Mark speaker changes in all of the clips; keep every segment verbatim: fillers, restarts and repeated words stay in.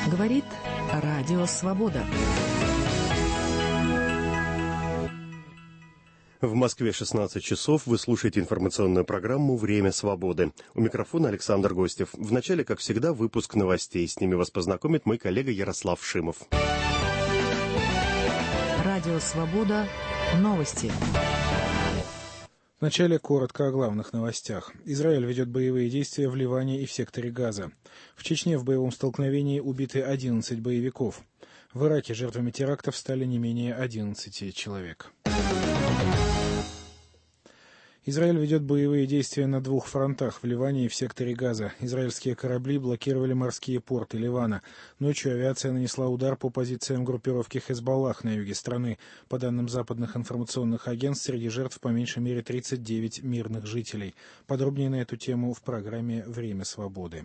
Speaker 1: Говорит Радио Свобода.
Speaker 2: В Москве шестнадцать часов. Вы слушаете информационную программу «Время свободы». У микрофона Александр Гостев. Вначале, как всегда, выпуск новостей. С ними вас познакомит мой коллега Ярослав Шимов.
Speaker 1: Радио Свобода. Новости.
Speaker 3: Вначале коротко о главных новостях. Израиль ведет боевые действия в Ливане и в секторе Газа. В Чечне в боевом столкновении убиты одиннадцать боевиков. В Ираке жертвами терактов стали не менее одиннадцати человек. Израиль ведет боевые действия на двух фронтах в Ливане и в секторе Газа. Израильские корабли блокировали морские порты Ливана. Ночью авиация нанесла удар по позициям группировки Хезболлах на юге страны. По данным западных информационных агентств, среди жертв по меньшей мере тридцать девять мирных жителей. Подробнее на эту тему в программе «Время свободы».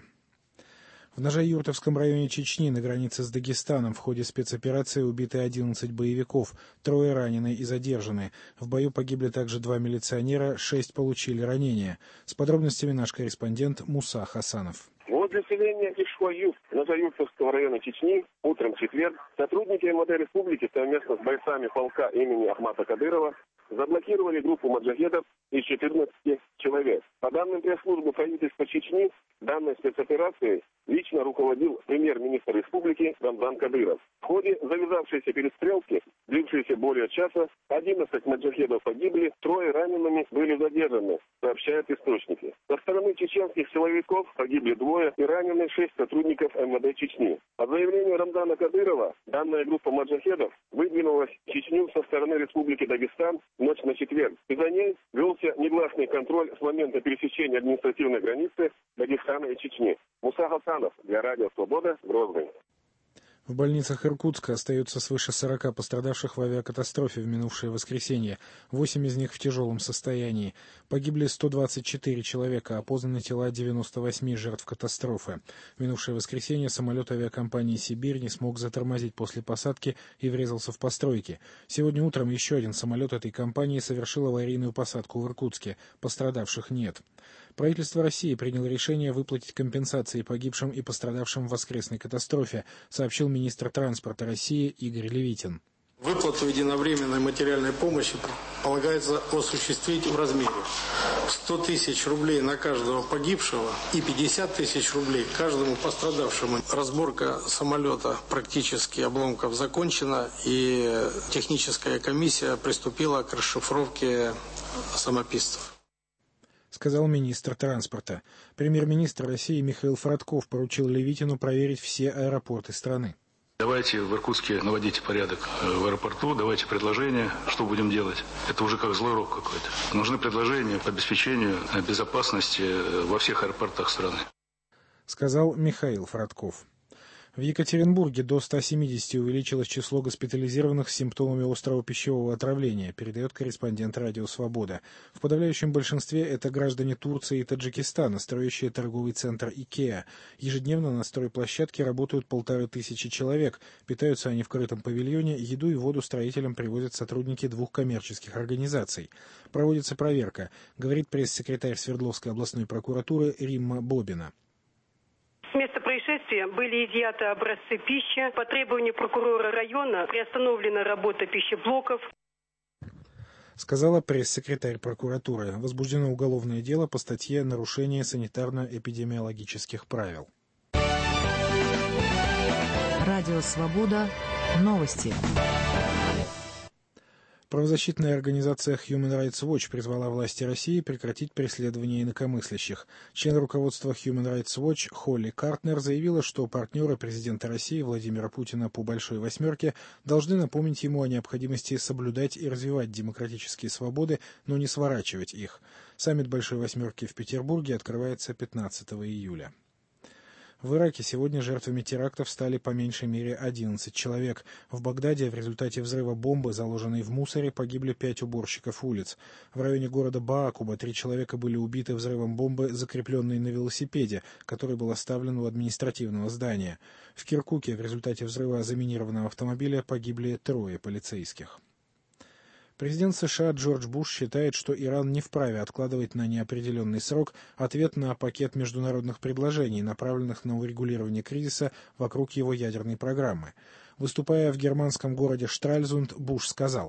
Speaker 3: В Ножа-Юртовском районе Чечни на границе с Дагестаном в ходе спецоперации убиты одиннадцать боевиков, трое ранены и задержаны. В бою погибли также два милиционера, шесть получили ранения. С подробностями наш корреспондент Муса Хасанов.
Speaker 4: Возле селения Кишхуаюк Ножа-Юртовского района Чечни утром в четверг сотрудники эм вэ дэ республики совместно с бойцами полка имени Ахмата Кадырова заблокировали группу маджахедов из четырнадцати человек. По данным пресс-службы правительства Чечни, данной спецоперацией лично руководил премьер-министр республики Рамзан Кадыров. В ходе завязавшейся перестрелки, длившейся более часа, одиннадцать маджахедов погибли, трое ранеными были задержаны, сообщают источники. Со стороны чеченских силовиков погибли двое и ранены шесть сотрудников эм вэ дэ Чечни. По заявлению Рамзана Кадырова, данная группа маджахедов выдвинулась в Чечню со стороны республики Дагестан в ночь на четверг. И за ней велся негласный контроль с момента пересечения административной границы Дагестана и Чечни. Муса Хасанов для Радио Свобода, Грозный.
Speaker 3: В больницах Иркутска остается свыше сорока пострадавших в авиакатастрофе в минувшее воскресенье. Восемь из них в тяжелом состоянии. Погибли сто двадцать четыре человека, опознаны тела девяноста восьми жертв катастрофы. В минувшее воскресенье самолет авиакомпании «Сибирь» не смог затормозить после посадки и врезался в постройки. Сегодня утром еще один самолет этой компании совершил аварийную посадку в Иркутске. Пострадавших нет. Правительство России приняло решение выплатить компенсации погибшим и пострадавшим в воскресной катастрофе, сообщил министр транспорта России Игорь Левитин.
Speaker 5: Выплату единовременной материальной помощи полагается осуществить в размере сто тысяч рублей на каждого погибшего и пятьдесят тысяч рублей каждому пострадавшему. Разборка самолета практически обломков закончена, и техническая комиссия приступила к расшифровке самописцев,
Speaker 3: сказал министр транспорта. Премьер-министр России Михаил Фродков поручил Левитину проверить все аэропорты страны.
Speaker 6: Давайте в Иркутске наводите порядок в аэропорту, давайте предложения, что будем делать. Это уже как злой рок какой-то. Нужны предложения по обеспечению безопасности во всех аэропортах страны,
Speaker 3: сказал Михаил Фродков. В Екатеринбурге до ста семидесяти увеличилось число госпитализированных с симптомами острого пищевого отравления, передает корреспондент Радио Свобода. В подавляющем большинстве это граждане Турции и Таджикистана, строящие торговый центр «Икеа». Ежедневно на стройплощадке работают полторы тысячи человек. Питаются они в крытом павильоне, еду и воду строителям привозят сотрудники двух коммерческих организаций. Проводится проверка, говорит пресс-секретарь Свердловской областной прокуратуры Римма Бобина.
Speaker 7: С места происшествия были изъяты образцы пищи. По требованию прокурора района приостановлена работа пищеблоков,
Speaker 3: сказала пресс-секретарь прокуратуры. Возбуждено уголовное дело по статье «Нарушение санитарно-эпидемиологических правил».
Speaker 1: Радио Свобода. Новости.
Speaker 3: Правозащитная организация Human Rights Watch призвала власти России прекратить преследование инакомыслящих. Член руководства Human Rights Watch Холли Картнер заявила, что партнеры президента России Владимира Путина по «Большой восьмерке» должны напомнить ему о необходимости соблюдать и развивать демократические свободы, но не сворачивать их. Саммит «Большой восьмерки» в Петербурге открывается пятнадцатого июля. В Ираке сегодня жертвами терактов стали по меньшей мере одиннадцать человек. В Багдаде в результате взрыва бомбы, заложенной в мусоре, погибли пять уборщиков улиц. В районе города Баакуба три человека были убиты взрывом бомбы, закрепленной на велосипеде, который был оставлен у административного здания. В Киркуке в результате взрыва заминированного автомобиля погибли трое полицейских. Президент США Джордж Буш считает, что Иран не вправе откладывать на неопределенный срок ответ на пакет международных предложений, направленных на урегулирование кризиса вокруг его ядерной программы. Выступая в германском городе Штральзунд, Буш сказал: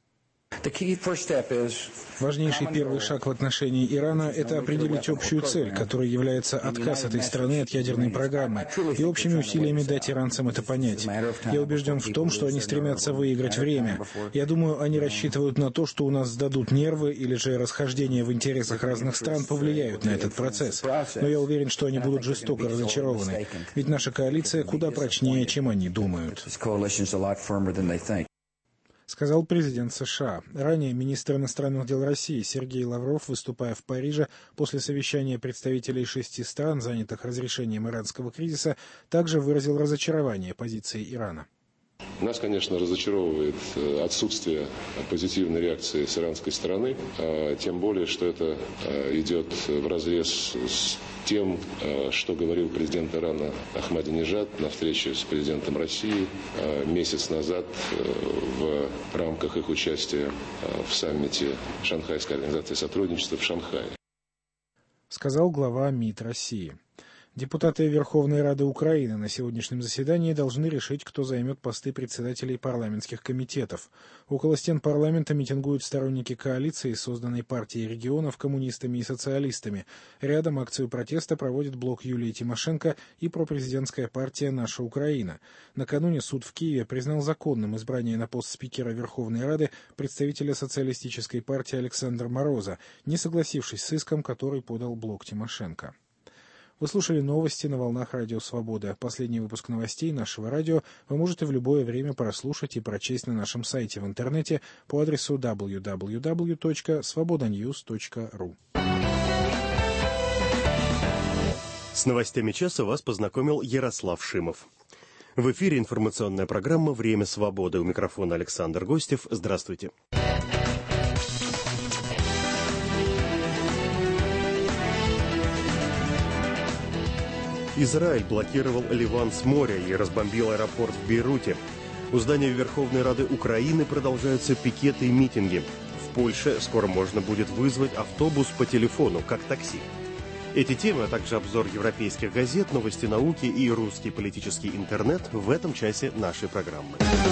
Speaker 3: «Важнейший первый шаг в отношении Ирана – это определить общую цель, которой является отказ этой страны от ядерной программы, и общими усилиями дать иранцам это понять. Я убежден в том, что они стремятся выиграть время. Я думаю, они рассчитывают на то, что у нас сдадут нервы, или же расхождения в интересах разных стран повлияют на этот процесс. Но я уверен, что они будут жестоко разочарованы, ведь наша коалиция куда прочнее, чем они думают», сказал президент США. Ранее министр иностранных дел России Сергей Лавров, выступая в Париже после совещания представителей шести стран, занятых разрешением иранского кризиса, также выразил разочарование позиции Ирана.
Speaker 8: Нас, конечно, разочаровывает отсутствие позитивной реакции с иранской стороны, тем более, что это идет вразрез с тем, что говорил президент Ирана Ахмадинежад на встрече с президентом России месяц назад в рамках их участия в саммите Шанхайской организации сотрудничества в Шанхае.
Speaker 3: Сказал глава МИД России. Депутаты Верховной Рады Украины на сегодняшнем заседании должны решить, кто займет посты председателей парламентских комитетов. Около стен парламента митингуют сторонники коалиции, созданной партией регионов, коммунистами и социалистами. Рядом акцию протеста проводит блок Юлии Тимошенко и пропрезидентская партия «Наша Украина». Накануне суд в Киеве признал законным избрание на пост спикера Верховной Рады представителя социалистической партии Александра Мороза, не согласившись с иском, который подал блок Тимошенко. Вы слушали новости на волнах Радио Свобода. Последний выпуск новостей нашего радио вы можете в любое время прослушать и прочесть на нашем сайте в интернете по адресу дабл ю дабл ю дабл ю точка свобода ньюс точка ру.
Speaker 2: С новостями часа вас познакомил Ярослав Шимов. В эфире информационная программа «Время свободы». У микрофона Александр Гостев. Здравствуйте. Израиль блокировал Ливан с моря и разбомбил аэропорт в Бейруте. У здания Верховной Рады Украины продолжаются пикеты и митинги. В Польше скоро можно будет вызвать автобус по телефону, как такси. Эти темы, а также обзор европейских газет, новости науки и русский политический интернет в этом часе нашей программы.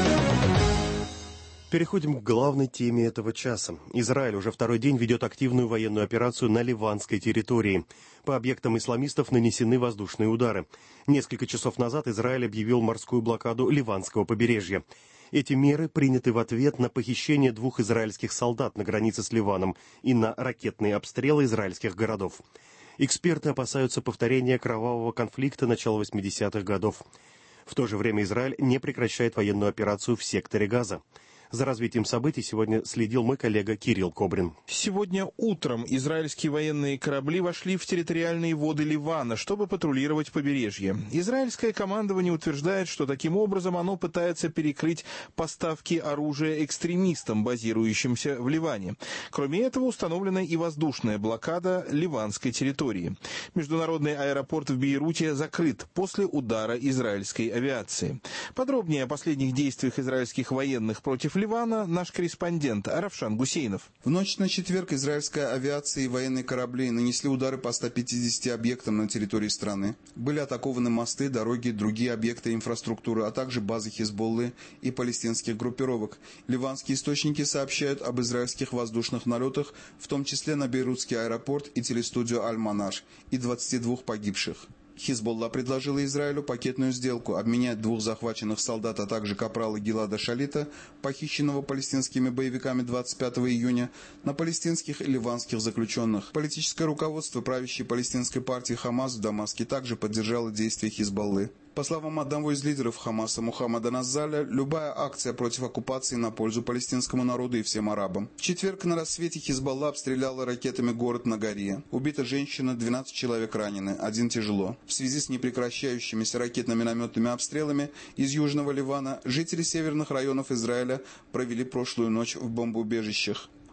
Speaker 2: Переходим к главной теме этого часа. Израиль уже второй день ведет активную военную операцию на ливанской территории. По объектам исламистов нанесены воздушные удары. Несколько часов назад Израиль объявил морскую блокаду ливанского побережья. Эти меры приняты в ответ на похищение двух израильских солдат на границе с Ливаном и на ракетные обстрелы израильских городов. Эксперты опасаются повторения кровавого конфликта начала восьмидесятых годов. В то же время Израиль не прекращает военную операцию в секторе Газа. За развитием событий сегодня следил мой коллега Кирилл Кобрин.
Speaker 9: Сегодня утром израильские военные корабли вошли в территориальные воды Ливана, чтобы патрулировать побережье. Израильское командование утверждает, что таким образом оно пытается перекрыть поставки оружия экстремистам, базирующимся в Ливане. Кроме этого, установлена и воздушная блокада ливанской территории. Международный аэропорт в Бейруте закрыт после удара израильской авиации. Подробнее о последних действиях израильских военных против Ливана наш корреспондент Равшан Гусейнов.
Speaker 10: В ночь на четверг израильская авиация и военные корабли нанесли удары по ста пятидесяти объектам на территории страны. Были атакованы мосты, дороги, другие объекты инфраструктуры, а также базы Хизболлы и палестинских группировок. Ливанские источники сообщают об израильских воздушных налетах, в том числе на Бейрутский аэропорт и телестудию Аль-Манар, и двадцати двух погибших. Хизболла предложила Израилю пакетную сделку обменять двух захваченных солдат, а также капрала Гилада Шалита, похищенного палестинскими боевиками двадцать пятого июня, на палестинских и ливанских заключенных. Политическое руководство правящей палестинской партии Хамас в Дамаске также поддержало действия Хизболлы. По словам одного из лидеров Хамаса Мухаммада Назаля, любая акция против оккупации на пользу палестинскому народу и всем арабам. В четверг на рассвете Хизболла обстреляла ракетами город Нагария. Убита женщина, двенадцать человек ранены, один тяжело. В связи с непрекращающимися ракетно-минометными обстрелами из Южного Ливана жители северных районов Израиля провели прошлую ночь в бомбоубежищах.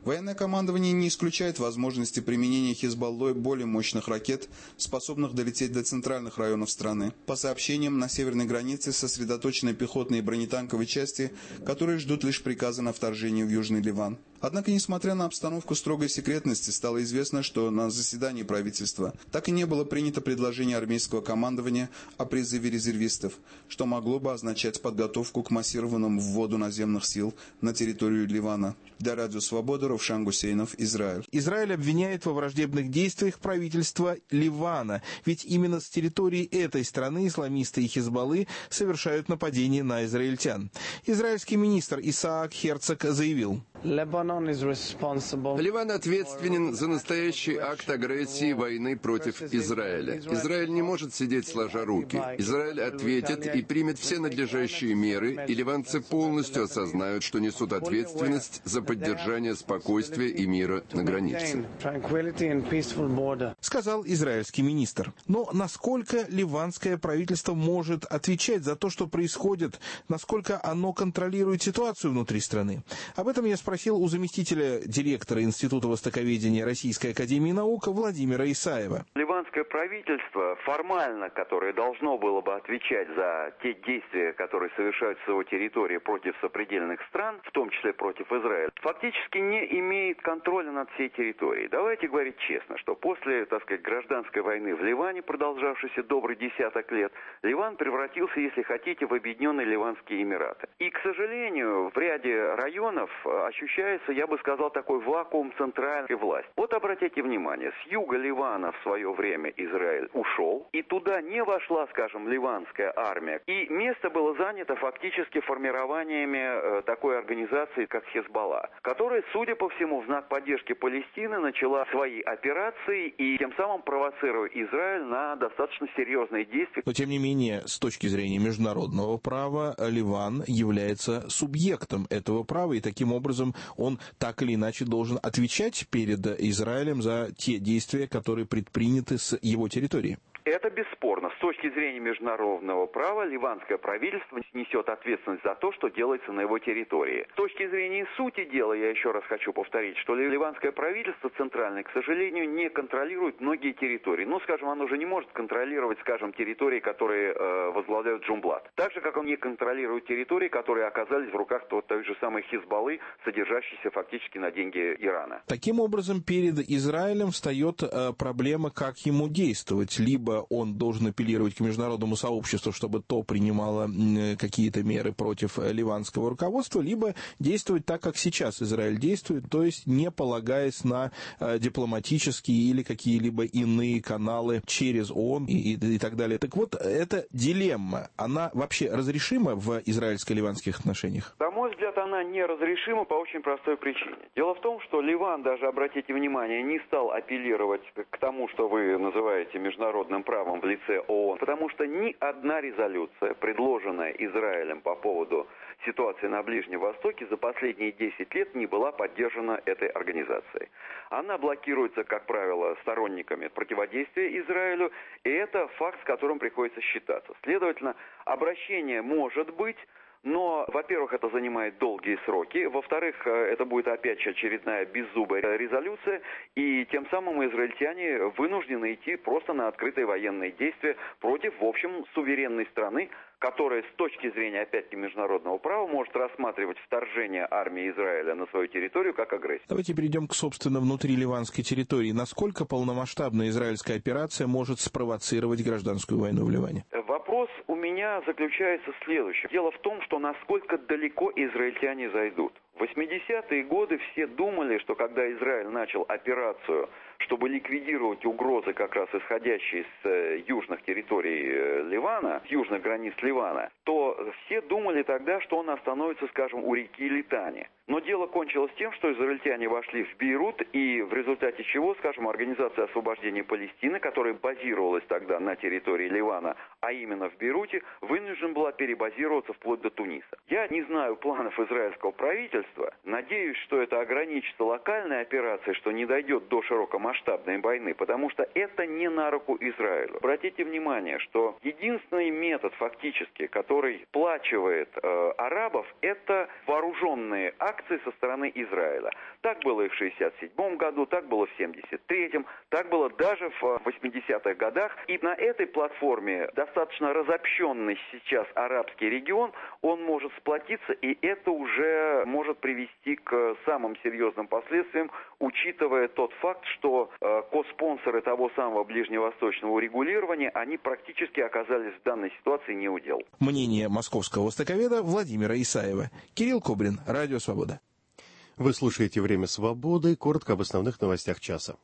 Speaker 10: Военное командование не исключает возможности применения Хизбаллой более мощных ракет, способных долететь до центральных районов страны. По сообщениям, на северной границе сосредоточены пехотные и бронетанковые части, которые ждут лишь приказа на вторжение в Южный Ливан. Однако, несмотря на обстановку строгой секретности, стало известно, что на заседании правительства так и не было принято предложение армейского командования о призыве резервистов, что могло бы означать подготовку к массированному вводу наземных сил на территорию Ливана. Для Радио Свобода, Ровшан Гусейнов, Израиль.
Speaker 9: Израиль обвиняет во враждебных действиях правительство Ливана, ведь именно с территории этой страны исламисты и Хизбаллы совершают нападения на израильтян. Израильский министр Исаак Херцог заявил:
Speaker 11: Ливан ответственен за настоящий акт агрессии и войны против Израиля. Израиль не может сидеть сложа руки. Израиль ответит и примет все надлежащие меры, и ливанцы полностью осознают, что несут ответственность за поддержание спокойствия и мира на границе.
Speaker 9: Сказал израильский министр. Но насколько ливанское правительство может отвечать за то, что происходит, насколько оно контролирует ситуацию внутри страны? Об этом я спросил у заместителя директора Института востоковедения Российской академии наук Владимира Исаева.
Speaker 12: Ливанское правительство формально, которое должно было бы отвечать за те действия, которые совершают с его территории против сопредельных стран, в том числе против Израиля, фактически не имеет контроля над всей территорией. Давайте говорить честно, что после, так сказать, гражданской войны в Ливане, продолжавшейся добрый десяток лет, Ливан превратился, если хотите, в Объединенные Ливанские Эмираты. И, к сожалению, в ряде районов ощущается, я бы сказал, такой вакуум центральной власти. Вот обратите внимание, с юга Ливана в свое время Израиль ушел, и туда не вошла, скажем, ливанская армия. И место было занято фактически формированиями э, такой организации, как Хизбалла, которая, судя по всему, в знак поддержки Палестины начала свои операции и тем самым провоцируя Израиль на достаточно серьезные действия.
Speaker 9: Но, тем не менее, с точки зрения международного права, Ливан является субъектом этого права, и таким образом он так или иначе должен отвечать перед Израилем за те действия, которые предприняты с его территории.
Speaker 12: Это бесспорно. С точки зрения международного права, ливанское правительство несет ответственность за то, что делается на его территории. С точки зрения сути дела, я еще раз хочу повторить, что ливанское правительство центральное, к сожалению, не контролирует многие территории. Ну, скажем, оно уже не может контролировать, скажем, территории, которые э, возглавляют Джумблат. Так же, как он не контролирует территории, которые оказались в руках той, той же самой Хизбаллы, содержащейся фактически на деньги Ирана.
Speaker 9: Таким образом, перед Израилем встает э, проблема, как ему действовать. Либо он должен апеллировать к международному сообществу, чтобы то принимало какие-то меры против ливанского руководства, либо действовать так, как сейчас Израиль действует, то есть не полагаясь на дипломатические или какие-либо иные каналы через ООН и, и, и так далее. Так вот, эта дилемма, она вообще разрешима в израильско-ливанских отношениях?
Speaker 12: На мой взгляд, она неразрешима по очень простой причине. Дело в том, что Ливан, даже, обратите внимание, не стал апеллировать к тому, что вы называете международным правом в лице ООН, потому что ни одна резолюция, предложенная Израилем по поводу ситуации на Ближнем Востоке, за последние десять лет не была поддержана этой организацией. Она блокируется, как правило, сторонниками противодействия Израилю, и это факт, с которым приходится считаться. Следовательно, обращение может быть, но, во-первых, это занимает долгие сроки, во-вторых, это будет опять же очередная беззубая резолюция, и тем самым израильтяне вынуждены идти просто на открытые военные действия против, в общем, суверенной страны, которая с точки зрения, опять-таки, международного права может рассматривать вторжение армии Израиля на свою территорию как агрессию.
Speaker 9: Давайте перейдем к, собственно, внутри ливанской территории. Насколько полномасштабная израильская операция может спровоцировать гражданскую войну в Ливане?
Speaker 12: Вопрос у меня заключается в следующем. Дело в том, что насколько далеко израильтяне зайдут. В восьмидесятые годы все думали, что когда Израиль начал операцию, чтобы ликвидировать угрозы, как раз исходящие с э, южных территорий э, Ливана, с южных границ Ливана, то все думали тогда, что он остановится, скажем, у реки Литани. Но дело кончилось тем, что израильтяне вошли в Бейрут, и в результате чего, скажем, Организация освобождения Палестины, которая базировалась тогда на территории Ливана, а именно в Бейруте, вынуждена была перебазироваться вплоть до Туниса. Я не знаю планов израильского правительства, надеюсь, что это ограничится локальной операцией, что не дойдет до широкомасштабной масштабной войны, потому что это не на руку Израилю. Обратите внимание, что единственный метод фактически, который сплачивает э, арабов, это вооруженные акции со стороны Израиля. Так было и в шестьдесят седьмом году, так было в семьдесят третьем, так было даже в восьмидесятых годах. И на этой платформе достаточно разобщенный сейчас арабский регион, он может сплотиться, и это уже может привести к самым серьезным последствиям, учитывая тот факт, что э, коспонсоры того самого ближневосточного урегулирования, они практически оказались в данной ситуации не у дел.
Speaker 9: Мнение московского востоковеда Владимира Исаева. Кирилл Кобрин, Радио Свобода.
Speaker 2: Вы слушаете «Время свободы». Коротко об основных новостях часа.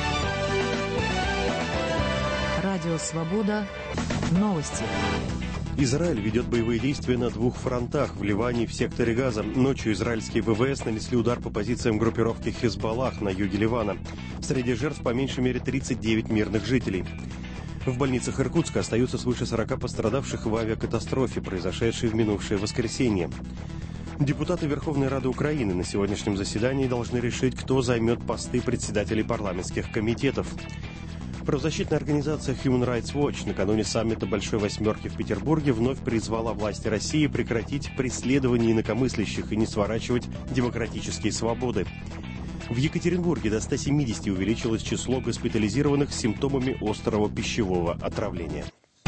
Speaker 1: Радио Свобода. Новости.
Speaker 2: Израиль ведет боевые действия на двух фронтах – в Ливане и в секторе Газа. Ночью израильские ВВС нанесли удар по позициям группировки Хизбаллах на юге Ливана. Среди жертв по меньшей мере тридцать девять мирных жителей. В больницах Иркутска остаются свыше сорока пострадавших в авиакатастрофе, произошедшей в минувшее воскресенье. Депутаты Верховной Рады Украины на сегодняшнем заседании должны решить, кто займет посты председателей парламентских комитетов. Правозащитная организация Human Rights Watch накануне саммита Большой Восьмерки в Петербурге вновь призвала власти России прекратить преследование инакомыслящих и не сворачивать демократические свободы. В Екатеринбурге до ста семидесяти увеличилось число госпитализированных с симптомами острого пищевого отравления.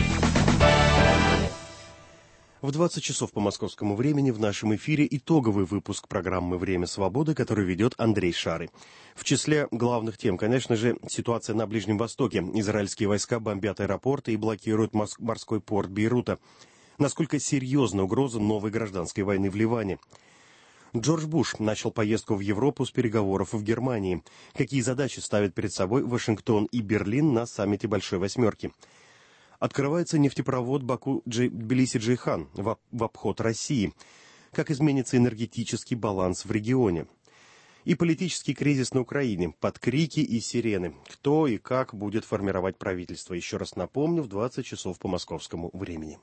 Speaker 2: В двадцать часов по московскому времени в нашем эфире итоговый выпуск программы «Время свободы», который ведет Андрей Шары. В числе главных тем, конечно же, ситуация на Ближнем Востоке. Израильские войска бомбят аэропорты и блокируют морской порт Бейрута. Насколько серьезна угроза новой гражданской войны в Ливане? Джордж Буш начал поездку в Европу с переговоров в Германии. Какие задачи ставят перед собой Вашингтон и Берлин на саммите Большой Восьмерки? Открывается нефтепровод Баку-Тбилиси-Джейхан в, в обход России. Как изменится энергетический баланс в регионе? И политический кризис на Украине под крики и сирены. Кто и как будет формировать правительство? Еще раз напомню, в двадцать часов по московскому времени.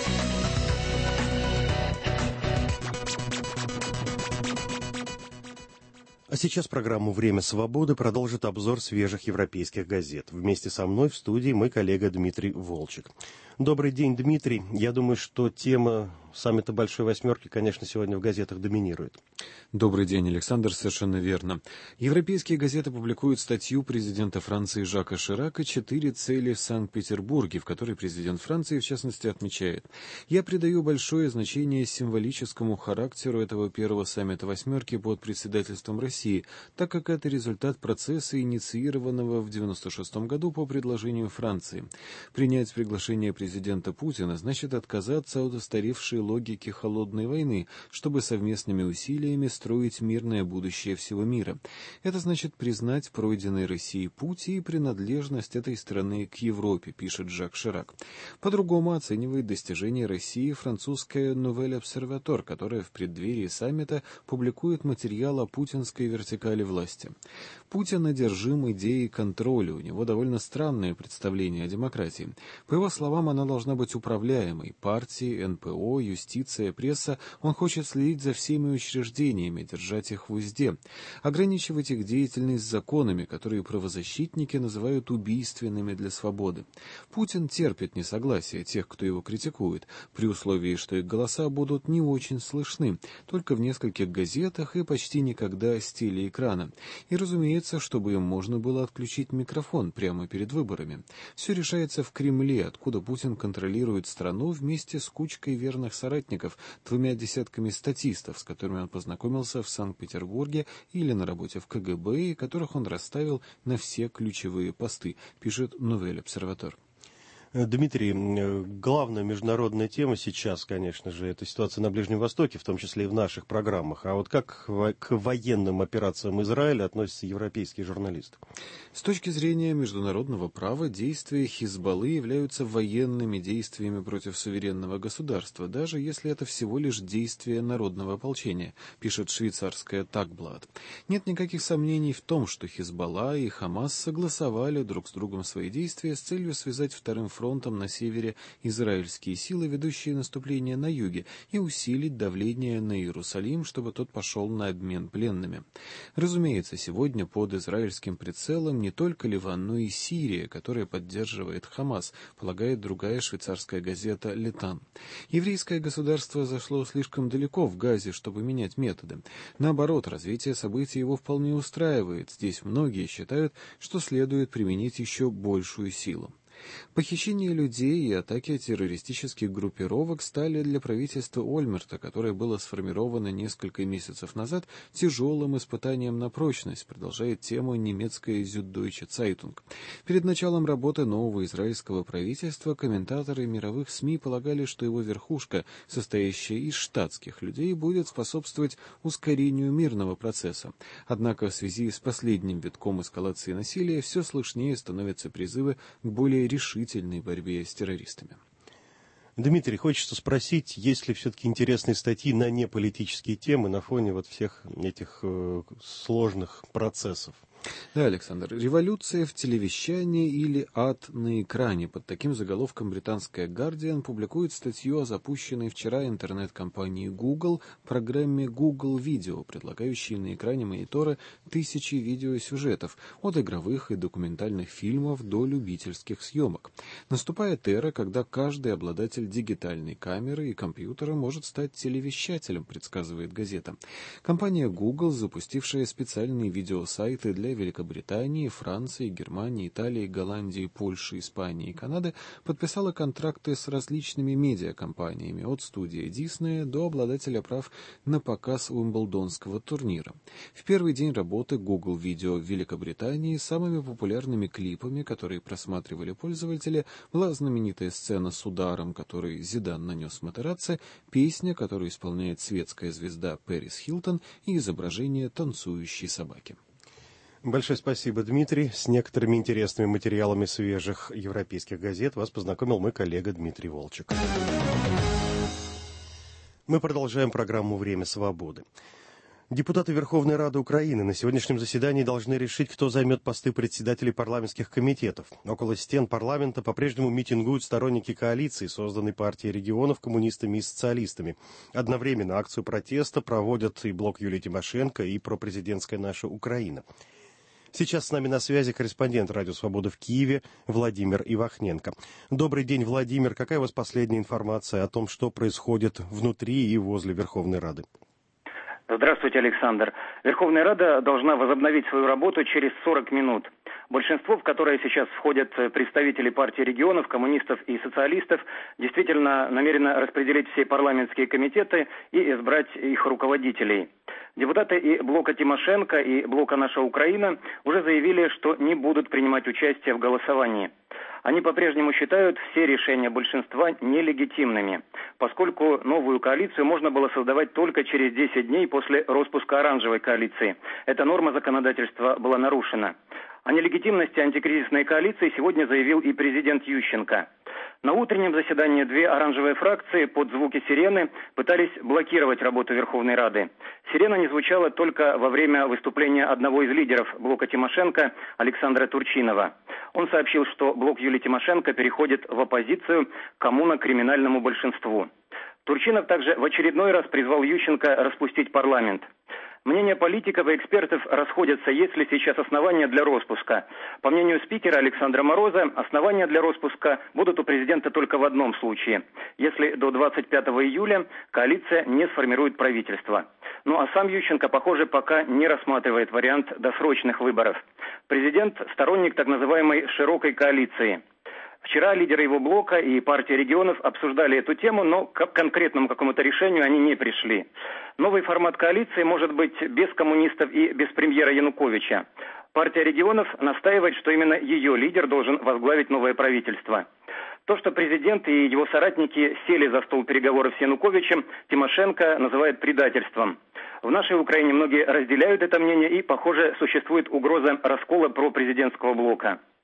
Speaker 2: А сейчас программу «Время свободы» продолжит обзор свежих европейских газет. Вместе со мной в студии мой коллега Дмитрий Волчек. Добрый день, Дмитрий. Я думаю, что тема саммита Большой Восьмерки, конечно, сегодня в газетах доминирует.
Speaker 13: Добрый день, Александр, совершенно верно. Европейские газеты публикуют статью президента Франции Жака Ширака «Четыре цели в Санкт-Петербурге», в которой президент Франции, в частности, отмечает: «Я придаю большое значение символическому характеру этого первого саммита Восьмерки под председательством России, так как это результат процесса, инициированного в девяносто шестом году по предложению Франции. Принять приглашение президента Путина значит отказаться от устаревшей логики холодной войны, чтобы совместными усилиями строить мирное будущее всего мира. Это значит признать пройденный Россией путь и принадлежность этой страны к Европе», пишет Жак Ширак. По-другому оценивает достижения России французская Nouvelle Observateur, которая в преддверии саммита публикует материал о путинской вертикали власти. Путин одержим идеей контроля, у него довольно странное представление о демократии. По его словам, она должна быть управляемой. Партии, эн пэ о, юстиция, пресса, он хочет следить за всеми учреждениями, держать их в узде, ограничивать их деятельность законами, которые правозащитники называют убийственными для свободы. Путин терпит несогласие тех, кто его критикует, при условии, что их голоса будут не очень слышны, только в нескольких газетах и почти никогда с телеэкрана. И, разумеется, чтобы им можно было отключить микрофон прямо перед выборами. Все решается в Кремле, откуда Путин контролирует страну вместе с кучкой верных соратников, двумя десятками статистов, с которыми он познакомился в Санкт-Петербурге или на работе в ка гэ бэ, и которых он расставил на все ключевые посты, пишет Nouvelle Observateur.
Speaker 2: Дмитрий, главная международная тема сейчас, конечно же, это ситуация на Ближнем Востоке, в том числе и в наших программах. А вот как к военным операциям Израиля относятся европейские журналисты?
Speaker 13: С точки зрения международного права, действия Хизбаллы являются военными действиями против суверенного государства, даже если это всего лишь действие народного ополчения, пишет швейцарская Такблат. Нет никаких сомнений в том, что Хизбалла и Хамас согласовали друг с другом свои действия с целью связать вторым фронтом фронтом на севере израильские силы, ведущие наступление на юге, и усилить давление на Иерусалим, чтобы тот пошел на обмен пленными. Разумеется, сегодня под израильским прицелом не только Ливан, но и Сирия, которая поддерживает Хамас, полагает другая швейцарская газета «Летан». Еврейское государство зашло слишком далеко в Газе, чтобы менять методы. Наоборот, развитие событий его вполне устраивает. Здесь многие считают, что следует применить еще большую силу. Похищение людей и атаки террористических группировок стали для правительства Ольмерта, которое было сформировано несколько месяцев назад, тяжелым испытанием на прочность, продолжает тему немецкая Süddeutsche Zeitung. Перед началом работы нового израильского правительства комментаторы мировых СМИ полагали, что его верхушка, состоящая из штатских людей, будет способствовать ускорению мирного процесса. Однако в связи с последним витком эскалации насилия все слышнее становятся призывы к более решительной борьбе с террористами.
Speaker 2: Дмитрий, хочется спросить, есть ли все-таки интересные статьи на неполитические темы на фоне вот всех этих э, сложных процессов?
Speaker 13: Да, Александр. «Революция в телевещании» или «Ад на экране». Под таким заголовком британская «Гардиан» публикует статью о запущенной вчера интернет-компанией Google программе Google Video, предлагающей на экране монитора тысячи видеосюжетов, от игровых и документальных фильмов до любительских съемок. Наступает эра, когда каждый обладатель дигитальной камеры и компьютера может стать телевещателем, предсказывает газета. Компания Google, запустившая специальные видеосайты для Великобритании, Франции, Германии, Италии, Голландии, Польши, Испании и Канады, подписала контракты с различными медиакомпаниями, от студии Диснея до обладателя прав на показ Уимблдонского турнира. В первый день работы Google Video в Великобритании самыми популярными клипами, которые просматривали пользователи, была знаменитая сцена с ударом, который Зидан нанес Матерацци, песня, которую исполняет светская звезда Пэрис Хилтон, и изображение танцующей собаки.
Speaker 2: Большое спасибо, Дмитрий. С некоторыми интересными материалами свежих европейских газет вас познакомил мой коллега Дмитрий Волчек. Мы продолжаем программу «Время свободы». Депутаты Верховной Рады Украины на сегодняшнем заседании должны решить, кто займет посты председателей парламентских комитетов. Около стен парламента по-прежнему митингуют сторонники коалиции, созданной партией регионов коммунистами и социалистами. Одновременно акцию протеста проводят и блок Юлии Тимошенко, и пропрезидентская «Наша Украина». Сейчас с нами на связи корреспондент «Радио Свобода» в Киеве Владимир Ивахненко. Добрый день, Владимир. Какая у вас последняя информация о том, что происходит внутри и возле Верховной Рады?
Speaker 14: Здравствуйте, Александр. Верховная Рада должна возобновить свою работу через сорок минут. Большинство, в которое сейчас входят представители партии регионов, коммунистов и социалистов, действительно намерено распределить все парламентские комитеты и избрать их руководителей. Депутаты и блока Тимошенко, и блока «Наша Украина» уже заявили, что не будут принимать участие в голосовании. Они по-прежнему считают все решения большинства нелегитимными, поскольку новую коалицию можно было создавать только через десять дней после распуска оранжевой коалиции. Эта норма законодательства была нарушена. О нелегитимности антикризисной коалиции сегодня заявил и президент Ющенко. На утреннем заседании две оранжевые фракции под звуки сирены пытались блокировать работу Верховной Рады. Сирена не звучала только во время выступления одного из лидеров блока Тимошенко, Александра Турчинова. Он сообщил, что блок Юлии Тимошенко переходит в оппозицию к коммуно-криминальному большинству. Турчинов также в очередной раз призвал Ющенко распустить парламент. Мнения политиков и экспертов расходятся, есть ли сейчас основания для распуска. По мнению спикера Александра Мороза, основания для распуска будут у президента только в одном случае, если до двадцать пятого июля коалиция не сформирует правительство. Ну а сам Ющенко, похоже, пока не рассматривает вариант досрочных выборов. Президент – сторонник так называемой «широкой коалиции». Вчера лидеры его блока и партия регионов обсуждали эту тему, но к конкретному какому-то решению они не пришли. Новый формат коалиции может быть без коммунистов и без премьера Януковича. Партия регионов настаивает, что именно ее лидер должен возглавить новое правительство. То, что президент и его соратники сели за стол переговоров с Януковичем, Тимошенко называет предательством. В нашей Украине многие разделяют это мнение, и, похоже, существует угроза раскола пропрезидентского блока.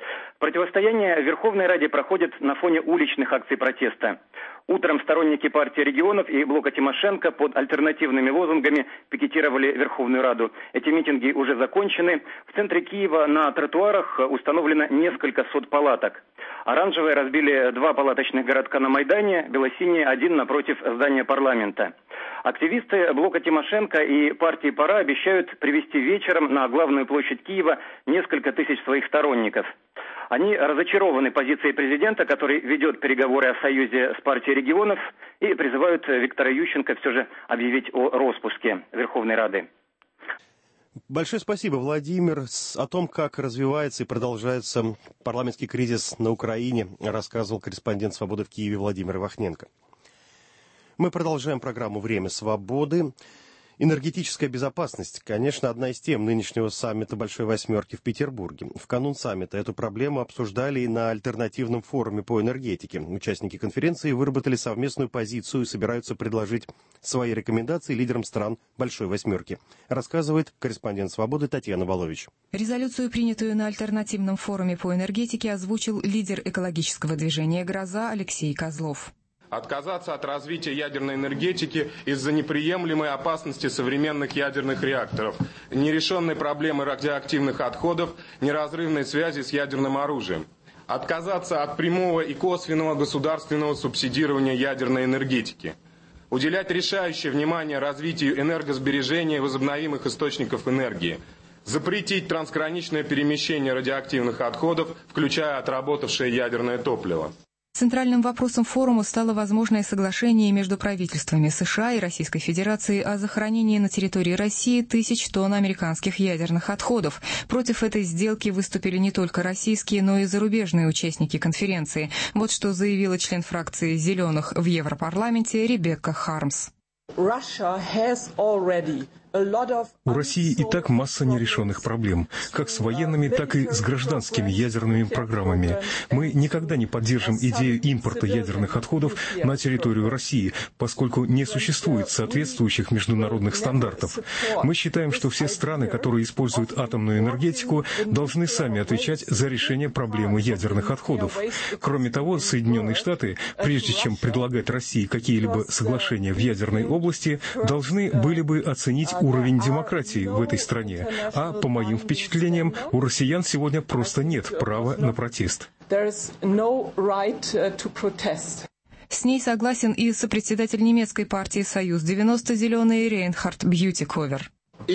Speaker 14: Противостояние в Верховной Раде проходит на фоне уличных акций протеста. Утром сторонники партии регионов и блока Тимошенко под альтернативными лозунгами пикетировали Верховную Раду. Эти митинги уже закончены. В центре Киева на тротуарах установлено несколько сот палаток. Оранжевые разбили два палаточных городка на Майдане, белосиние один напротив здания парламента. Активисты блока Тимошенко и партии «Пора» обещают привести вечером на главную площадь Киева несколько тысяч своих сторонников. Они разочарованы позицией президента, который ведет переговоры о союзе с партией регионов, и призывают Виктора Ющенко все же объявить о распуске Верховной Рады.
Speaker 2: Большое спасибо, Владимир. О том, как развивается и продолжается парламентский кризис на Украине, рассказывал корреспондент «Свободы» в Киеве Владимир Вахненко. Мы продолжаем программу «Время свободы». Энергетическая безопасность, конечно, одна из тем нынешнего саммита Большой Восьмерки в Петербурге. В канун саммита эту проблему обсуждали и на альтернативном форуме по энергетике. Участники конференции выработали совместную позицию и собираются предложить свои рекомендации лидерам стран Большой Восьмерки. Рассказывает корреспондент «Свободы» Татьяна Волович.
Speaker 1: Резолюцию, принятую на альтернативном форуме по энергетике, озвучил лидер экологического движения «Гроза» Алексей Козлов.
Speaker 15: Отказаться от развития ядерной энергетики из-за неприемлемой опасности современных ядерных реакторов, нерешенной проблемы радиоактивных отходов, неразрывной связи с ядерным оружием. Отказаться от прямого и косвенного государственного субсидирования ядерной энергетики. Уделять решающее внимание развитию энергосбережения и возобновимых источников энергии. Запретить трансграничное перемещение радиоактивных отходов, включая отработавшее ядерное топливо.
Speaker 1: Центральным вопросом форума стало возможное соглашение между правительствами США и Российской Федерации о захоронении на территории России тысяч тонн американских ядерных отходов. Против этой сделки выступили не только российские, но и зарубежные участники конференции. Вот что заявила член фракции «Зеленых» в Европарламенте Ребекка Хармс.
Speaker 16: У России и так масса нерешенных проблем, как с военными, так и с гражданскими ядерными программами. Мы никогда не поддержим идею импорта ядерных отходов на территорию России, поскольку не существует соответствующих международных стандартов. Мы считаем, что все страны, которые используют атомную энергетику, должны сами отвечать за решение проблемы ядерных отходов. Кроме того, Соединенные Штаты, прежде чем предлагать России какие-либо соглашения в ядерной области, должны были бы оценить уровень демократии в этой стране, а, по моим впечатлениям, у россиян сегодня просто нет права на протест.
Speaker 1: С ней согласен и сопредседатель немецкой партии «Союз девяносто зеленые» Рейнхард Бьютиковер.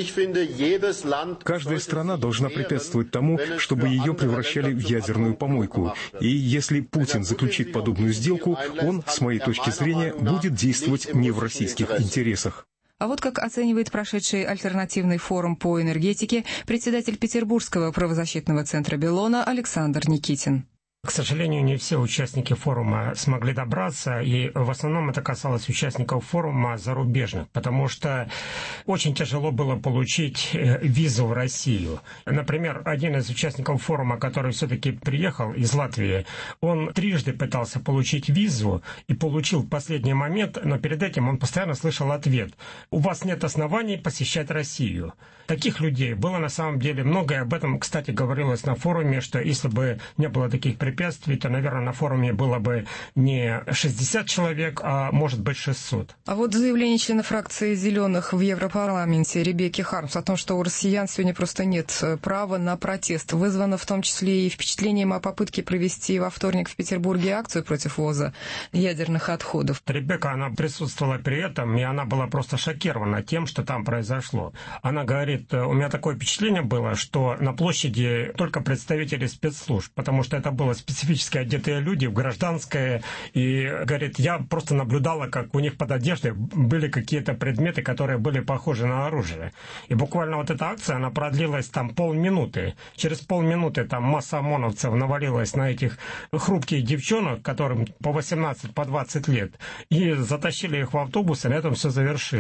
Speaker 16: Каждая страна должна препятствовать тому, чтобы ее превращали в ядерную помойку. И если Путин заключит подобную сделку, он, с моей точки зрения, будет действовать не в российских интересах.
Speaker 1: А вот как оценивает прошедший альтернативный форум по энергетике председатель Петербургского правозащитного центра «Беллона» Александр Никитин.
Speaker 17: К сожалению, не все участники форума смогли добраться, и в основном это касалось участников форума зарубежных, потому что очень тяжело было получить визу в Россию. Например, один из участников форума, который все-таки приехал из Латвии, он трижды пытался получить визу и получил в последний момент, но перед этим он постоянно слышал ответ: «У вас нет оснований посещать Россию». Таких людей было на самом деле много, и об этом, кстати, говорилось на форуме, что если бы не было таких препятствий, то, наверное, на форуме было бы не шестьдесят человек, а может быть шестьсот.
Speaker 1: А вот заявление члена фракции «Зеленых» в Европарламенте Ребекки Хармс о том, что у россиян сегодня просто нет права на протест, вызвано в том числе и впечатлением о попытке провести во вторник в Петербурге акцию против ввоза ядерных отходов.
Speaker 17: Ребекка, она присутствовала при этом, и она была просто шокирована тем, что там произошло. Она говорит: у меня такое впечатление было, что на площади только представители спецслужб, потому что это было специфически одетые люди в гражданское, и, говорит, я просто наблюдала, как у них под одеждой были какие-то предметы, которые были похожи на оружие. И буквально вот эта акция, она продлилась там полминуты. Через полминуты там масса ОМОНовцев навалилась на этих хрупких девчонок, которым по восемнадцать, по двадцать лет, и затащили их в автобус, и на этом все завершилось.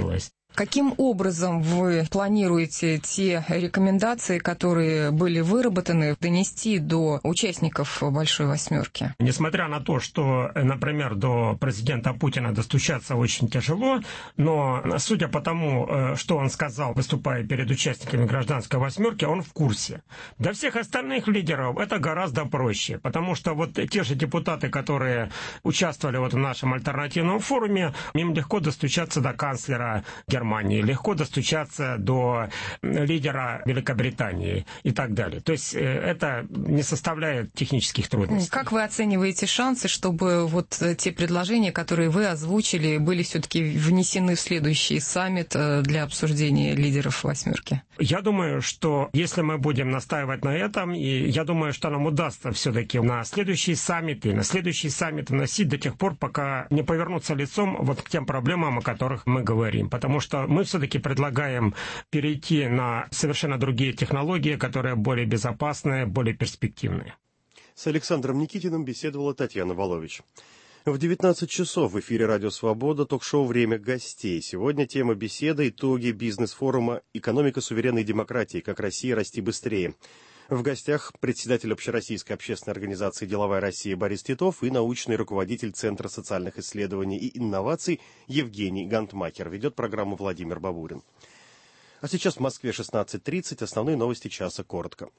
Speaker 1: Каким образом вы планируете те рекомендации, которые были выработаны, донести до участников «Большой восьмерки»?
Speaker 17: Несмотря на то, что, например, до президента Путина достучаться очень тяжело, но судя по тому, что он сказал, выступая перед участниками «Гражданской восьмерки», он в курсе. Для всех остальных лидеров это гораздо проще, потому что вот те же депутаты, которые участвовали вот в нашем альтернативном форуме, им легко достучаться до канцлера Германии. Легко достучаться до лидера Великобритании и так далее. То есть это не составляет технических трудностей.
Speaker 1: Как вы оцениваете шансы, чтобы вот те предложения, которые вы озвучили, были все-таки внесены в следующий саммит для обсуждения лидеров восьмерки?
Speaker 17: Я думаю, что если мы будем настаивать на этом, и я думаю, что нам удастся все-таки на следующий саммит и на следующий саммит вносить до тех пор, пока не повернуться лицом вот к тем проблемам, о которых мы говорим. Потому что мы все-таки предлагаем перейти на совершенно другие технологии, которые более безопасные, более перспективные.
Speaker 2: С Александром Никитиным беседовала Татьяна Волович. В девятнадцать часов в эфире «Радио Свобода» ток-шоу «Время гостей». Сегодня тема беседы «Итоги бизнес-форума «Экономика суверенной демократии. Как Россия расти быстрее». В гостях председатель Общероссийской общественной организации «Деловая Россия» Борис Титов и научный руководитель Центра социальных исследований и инноваций Евгений Гантмакер. Ведет программу Владимир Бабурин. А сейчас в Москве шестнадцать тридцать. Основные новости часа коротко.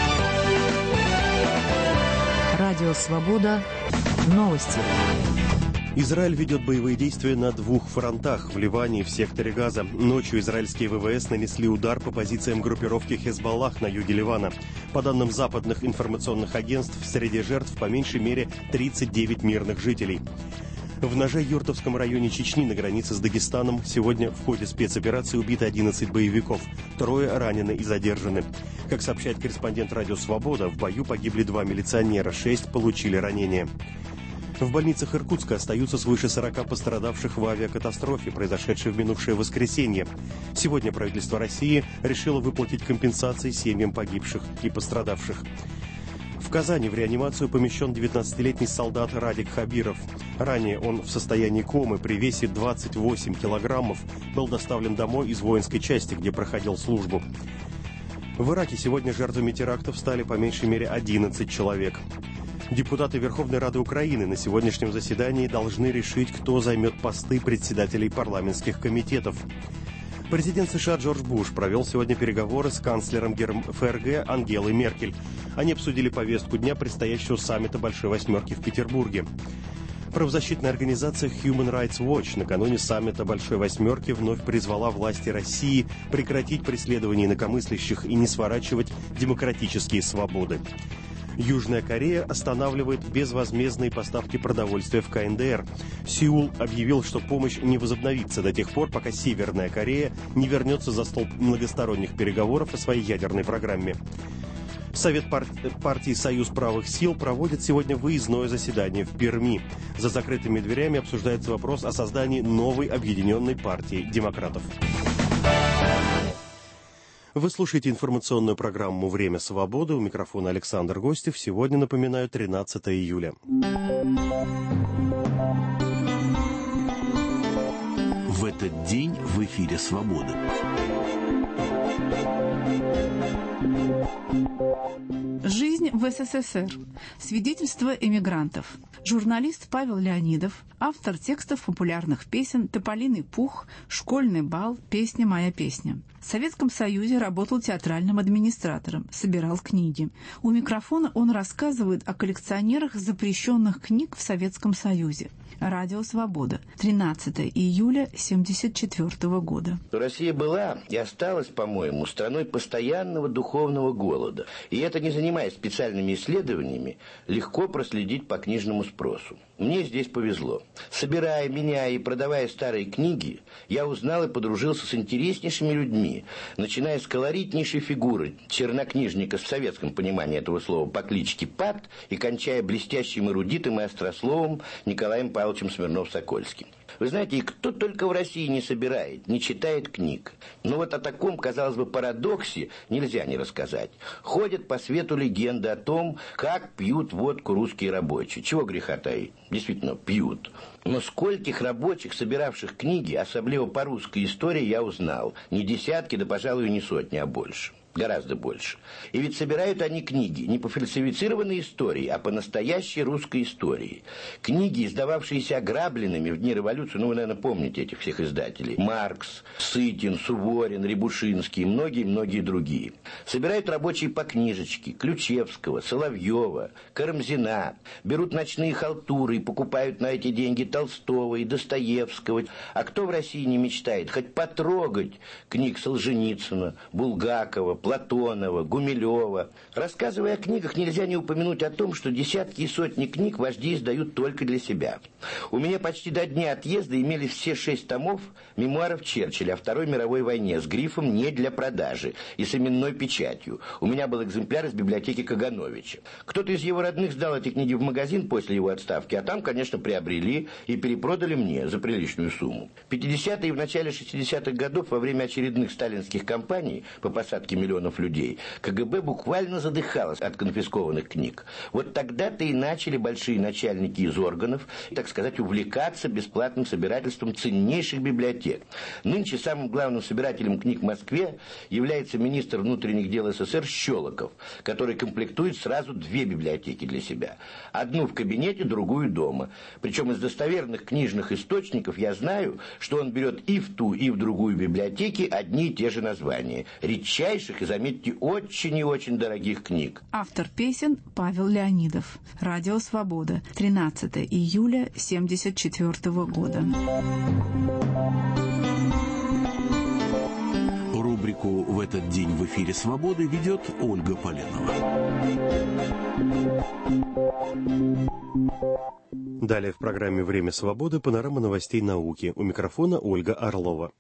Speaker 18: Радио «Свобода». Новости.
Speaker 2: Израиль ведет боевые действия на двух фронтах – в Ливане и в секторе Газа. Ночью израильские ВВС нанесли удар по позициям группировки Хезболлах на юге Ливана. По данным западных информационных агентств, среди жертв по меньшей мере тридцать девять мирных жителей. В Ножа-Юртовском районе Чечни на границе с Дагестаном сегодня в ходе спецоперации убито одиннадцать боевиков. Трое ранены и задержаны. Как сообщает корреспондент «Радио Свобода», в бою погибли два милиционера, шесть получили ранения. В больницах Иркутска остаются свыше сорока пострадавших в авиакатастрофе, произошедшей в минувшее воскресенье. Сегодня правительство России решило выплатить компенсации семьям погибших и пострадавших. В Казани в реанимацию помещен девятнадцатилетний солдат Радик Хабиров. Ранее он в состоянии комы при весе двадцать восемь килограммов был доставлен домой из воинской части, где проходил службу. В Ираке сегодня жертвами терактов стали по меньшей мере одиннадцать человек. Депутаты Верховной Рады Украины на сегодняшнем заседании должны решить, кто займет посты председателей парламентских комитетов. Президент США Джордж Буш провел сегодня переговоры с канцлером ФРГ Ангелой Меркель. Они обсудили повестку дня предстоящего саммита Большой Восьмерки в Петербурге. Правозащитная организация Human Rights Watch накануне саммита Большой Восьмерки вновь призвала власти России прекратить преследование инакомыслящих и не сворачивать демократические свободы. Южная Корея останавливает безвозмездные поставки продовольствия в КНДР. Сеул объявил, что помощь не возобновится до тех пор, пока Северная Корея не вернется за стол многосторонних переговоров о своей ядерной программе. Совет пар- партии «Союз правых сил» проводит сегодня выездное заседание в Перми. За закрытыми дверями обсуждается вопрос о создании новой объединенной партии демократов. Вы слушаете информационную программу «Время свободы». У микрофона Александр Гостев. Сегодня, напоминаю, тринадцатое июля.
Speaker 19: В этот день в эфире «Свободы».
Speaker 20: Жизнь в СССР. Свидетельство эмигрантов. Журналист Павел Леонидов, автор текстов популярных песен «Тополиный пух», «Школьный бал», «Песня моя песня». В Советском Союзе работал театральным администратором, собирал книги. У микрофона он рассказывает о коллекционерах запрещенных книг в Советском Союзе. Радио «Свобода», тринадцатое июля семьдесят четвёртого года.
Speaker 21: Россия была и осталась, по-моему, страной постоянного духовного голода. И это, не занимаясь специальными исследованиями, легко проследить по книжному спросу. Мне здесь повезло. Собирая, меняя и продавая старые книги, я узнал и подружился с интереснейшими людьми, начиная с колоритнейшей фигуры чернокнижника в советском понимании этого слова по кличке Пат и кончая блестящим эрудитом и острословом Николаем Павловичем Смирнов-Сокольским. Вы знаете, кто только в России не собирает, не читает книг. Но вот о таком, казалось бы, парадоксе нельзя не рассказать. Ходят по свету легенды о том, как пьют водку русские рабочие. Чего греха таить? Действительно, пьют. Но скольких рабочих, собиравших книги, особливо по русской истории, я узнал. Не десятки, да, пожалуй, не сотни, а больше. Гораздо больше. И ведь собирают они книги не по фальсифицированной истории, а по настоящей русской истории. Книги, издававшиеся ограбленными в дни революции, ну, вы, наверное, помните этих всех издателей. Маркс, Сытин, Суворин, Рябушинский и многие-многие другие. Собирают рабочие по книжечке Ключевского, Соловьева, Карамзина. Берут ночные халтуры и покупают на эти деньги Толстого и Достоевского. А кто в России не мечтает хоть потрогать книг Солженицына, Булгакова, Платонова, Гумилева. Рассказывая о книгах, нельзя не упомянуть о том, что десятки и сотни книг вожди издают только для себя. У меня почти до дня отъезда имели все шесть томов мемуаров Черчилля о Второй мировой войне с грифом «Не для продажи» и с именной печатью. У меня был экземпляр из библиотеки Кагановича. Кто-то из его родных сдал эти книги в магазин после его отставки, а там, конечно, приобрели и перепродали мне за приличную сумму. В пятидесятые и в начале шестидесятых годов во время очередных сталинских кампаний по посадке миллионов людей, КГБ буквально задыхалось от конфискованных книг. Вот тогда-то и начали большие начальники из органов, так сказать, увлекаться бесплатным собирательством ценнейших библиотек. Нынче самым главным собирателем книг в Москве является министр внутренних дел СССР Щелоков, который комплектует сразу две библиотеки для себя. Одну в кабинете, другую дома. Причем из достоверных книжных источников я знаю, что он берет и в ту, и в другую библиотеки одни и те же названия. Редчайших и, заметьте, очень и очень дорогих книг.
Speaker 20: Автор песен Павел Леонидов. Радио «Свобода». тринадцатого июля семьдесят четвёртого года.
Speaker 19: Рубрику «В этот день в эфире Свободы» ведет Ольга Поленова.
Speaker 2: Далее в программе «Время свободы» панорама новостей науки. У микрофона Ольга Орлова.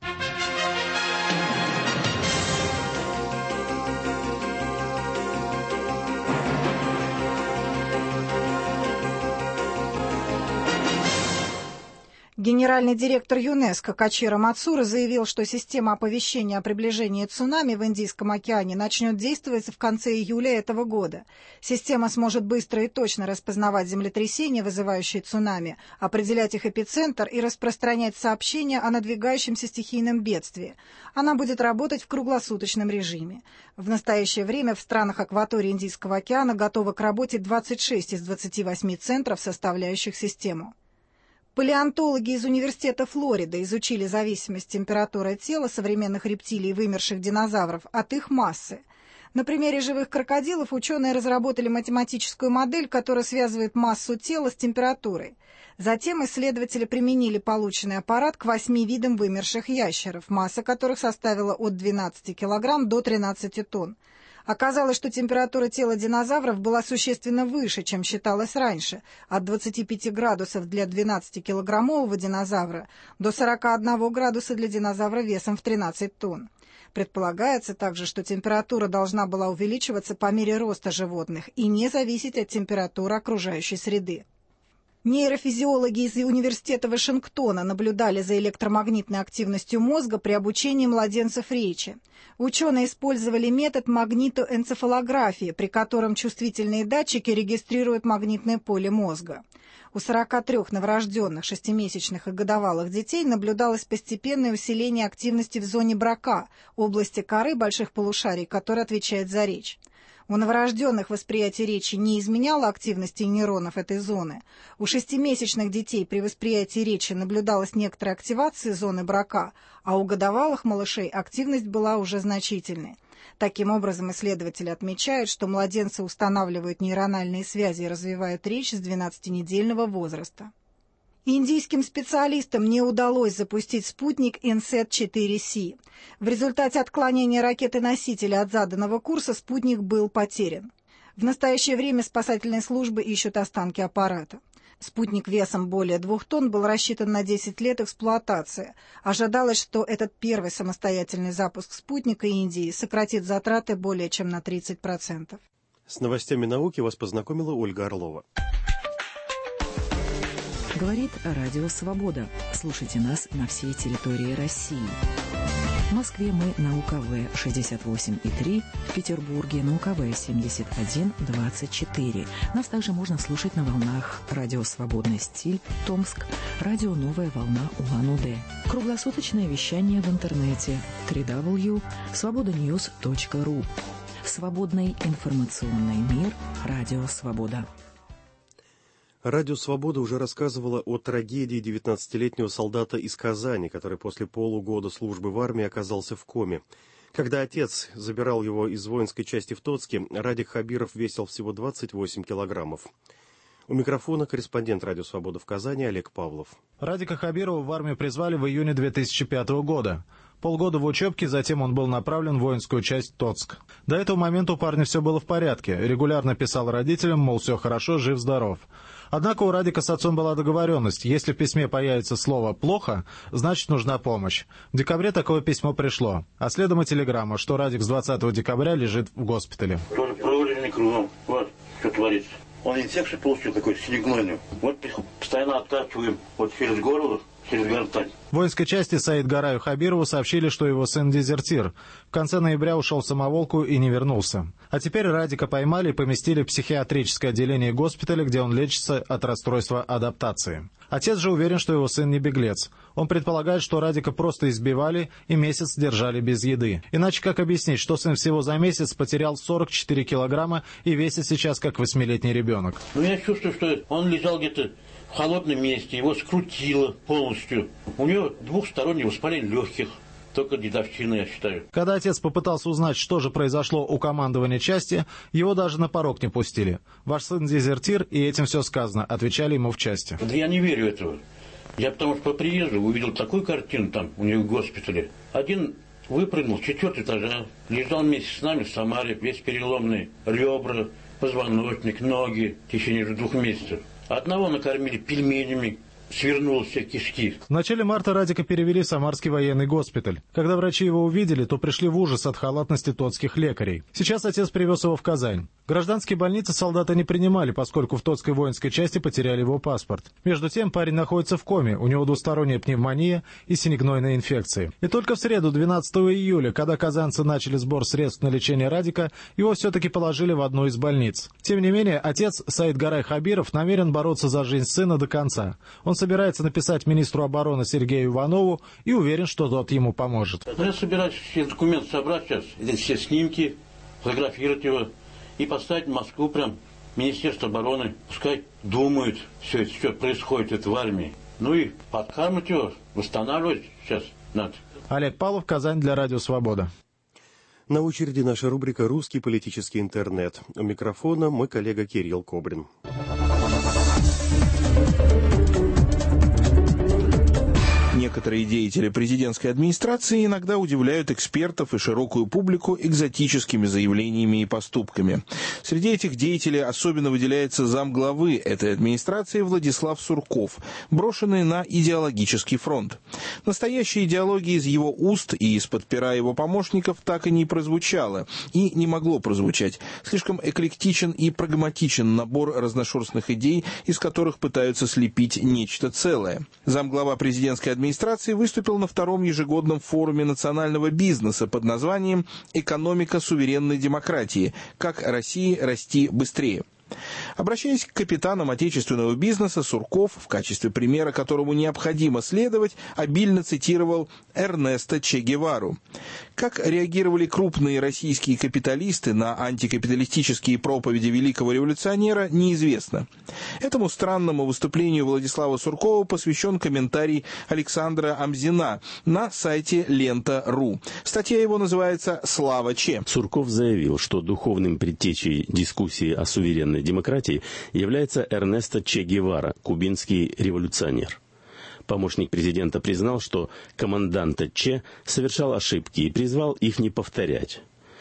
Speaker 4: Генеральный директор ЮНЕСКО Качиро Мацура заявил, что система оповещения о приближении цунами в Индийском океане начнет действовать в конце июля этого года. Система сможет быстро и точно распознавать землетрясения, вызывающие цунами, определять их эпицентр и распространять сообщения о надвигающемся стихийном бедствии. Она будет работать в круглосуточном режиме. В настоящее время в странах акватории Индийского океана готовы к работе двадцать шесть из двадцати восьми центров, составляющих систему. Палеонтологи из Университета Флориды изучили зависимость температуры тела современных рептилий и вымерших динозавров от их массы. На примере живых крокодилов ученые разработали математическую модель, которая связывает массу тела с температурой. Затем исследователи применили полученный аппарат к восьми видам вымерших ящеров, масса которых составила от двенадцати килограмм до тринадцати тонн. Оказалось, что температура тела динозавров была существенно выше, чем считалось раньше, от двадцати пяти градусов для двенадцатикилограммового динозавра до сорока одного градуса для динозавра весом в тринадцать тонн. Предполагается также, что температура должна была увеличиваться по мере роста животных и не зависеть от температуры окружающей среды. Нейрофизиологи из Университета Вашингтона наблюдали за электромагнитной активностью мозга при обучении младенцев речи. Ученые использовали метод магнитоэнцефалографии, при котором чувствительные датчики регистрируют магнитное поле мозга. У сорока трёх новорожденных шестимесячных и годовалых детей наблюдалось постепенное усиление активности в зоне Брака, области коры больших полушарий, которая отвечает за речь. У новорожденных восприятие речи не изменяло активности нейронов этой зоны. У шестимесячных детей при восприятии речи наблюдалась некоторая активация зоны Брака, а у годовалых малышей активность была уже значительной. Таким образом, исследователи отмечают, что младенцы устанавливают нейрональные связи и развивают речь с двенадцатинедельного возраста. Индийским специалистам не удалось запустить спутник Инсэт четыре Си. В результате отклонения ракеты-носителя от заданного курса спутник был потерян. В настоящее время спасательные службы ищут останки аппарата. Спутник весом более двух тонн был рассчитан на десять лет эксплуатации. Ожидалось, что этот первый самостоятельный запуск спутника Индии сократит затраты более чем на тридцать процентов.
Speaker 2: С новостями науки вас познакомила Ольга Орлова.
Speaker 18: Говорит Радио Свобода. Слушайте нас на всей территории России. В Москве мы на У К В шестьдесят восемь и три, в Петербурге на У К В семьдесят один двадцать четыре. Нас также можно слушать на волнах Радио Свободный стиль, Томск, Радио Новая волна Улан-Удэ. Круглосуточное вещание в интернете дабл ю дабл ю дабл ю точка свобода ньюс точка ру. Свободный информационный мир. Радио Свобода.
Speaker 2: Радио «Свобода» уже рассказывала о трагедии девятнадцатилетнего солдата из Казани, который после полугода службы в армии оказался в коме. Когда отец забирал его из воинской части в Тоцке, Радик Хабиров весил всего двадцать восемь килограммов. У микрофона корреспондент «Радио Свобода» в Казани Олег Павлов.
Speaker 5: Радика Хабирова в армию призвали в июне две тысячи пятого года. Полгода в учебке, затем он был направлен в воинскую часть Тоцк. До этого момента у парня все было в порядке. Регулярно писал родителям, мол, все хорошо, жив-здоров. Однако у Радика с отцом была договоренность. Если в письме появится слово «плохо», значит нужна помощь. В декабре такое письмо пришло. А следом и телеграмма, что Радик с двадцатого декабря лежит в госпитале.
Speaker 22: Тоже проваленный кругом. Вот что творится. Он инфекцию получил такой синегнойную. Вот постоянно откачиваем вот через горло, через гортань.
Speaker 5: В воинской части Саид Гараю Хабирову сообщили, что его сын дезертир. В конце ноября ушел в самоволку и не вернулся. А теперь Радика поймали и поместили в психиатрическое отделение госпиталя, где он лечится от расстройства адаптации. Отец же уверен, что его сын не беглец. Он предполагает, что Радика просто избивали и месяц держали без еды. Иначе как объяснить, что сын всего за месяц потерял сорок четыре килограмма и весит сейчас как восьмилетний ребенок?
Speaker 22: Ну, я чувствую, что он лежал где-то в холодном месте, его скрутило полностью. У него двухстороннее воспаление легких. Только дедовщина, я считаю.
Speaker 5: Когда отец попытался узнать, что же произошло у командования части, его даже на порог не пустили. «Ваш сын дезертир, и этим все сказано», — отвечали ему в части.
Speaker 22: Да я не верю этого. Я потому что по приезду увидел такую картину там у него в госпитале. Один выпрыгнул с четвертого этажа, лежал вместе с нами в Самаре, весь переломный, ребра, позвоночник, ноги в течение двух месяцев. Одного накормили пельменями, свернул все кишки.
Speaker 5: В начале марта Радика перевели в Самарский военный госпиталь. Когда врачи его увидели, то пришли в ужас от халатности тотских лекарей. Сейчас отец привез его в Казань. Гражданские больницы солдата не принимали, поскольку в тотской воинской части потеряли его паспорт. Между тем парень находится в коме, у него двусторонняя пневмония и синегнойная инфекция. И только в среду, двенадцатого июля, когда казанцы начали сбор средств на лечение Радика, его все-таки положили в одну из больниц. Тем не менее, отец Саид Гарай Хабиров намерен бороться за жизнь сына до конца. Он собирается написать министру обороны Сергею Иванову и уверен, что тот ему поможет.
Speaker 22: Я собираюсь все документы собрать сейчас, эти все снимки, фотографировать его и поставить в Москву прям Министерство обороны. Пускай думают все это, что происходит это в армии. Ну и подкармливать его, восстанавливать сейчас надо.
Speaker 5: Олег Павлов, Казань, для Радио Свобода.
Speaker 2: На очереди наша рубрика «Русский политический интернет». У микрофона мой коллега Кирилл Кобрин.
Speaker 9: Некоторые деятели президентской администрации иногда удивляют экспертов и широкую публику экзотическими заявлениями и поступками. Среди этих деятелей особенно выделяется замглавы этой администрации Владислав Сурков, брошенный на идеологический фронт. Настоящая идеология из его уст и из-под пера его помощников так и не прозвучала, и не могло прозвучать. Слишком эклектичен и прагматичен набор разношерстных идей, из которых пытаются слепить нечто целое. Замглава президентской администрации администрации выступил на втором ежегодном форуме национального бизнеса под названием «Экономика суверенной демократии. Как России расти быстрее». Обращаясь к капитанам отечественного бизнеса, Сурков, в качестве примера которому необходимо следовать, обильно цитировал Эрнеста Че Гевару. Как реагировали крупные российские капиталисты на антикапиталистические проповеди великого революционера, неизвестно. Этому странному выступлению Владислава Суркова посвящен комментарий Александра Амзина на сайте лента точка ру. Статья его называется «Слава Че».
Speaker 23: Сурков заявил, что духовным предтечей дискуссии о суверенной демократии является Эрнесто Че Гевара, кубинский революционер. Помощник президента признал, что команданта Че совершал ошибки и призвал их не повторять.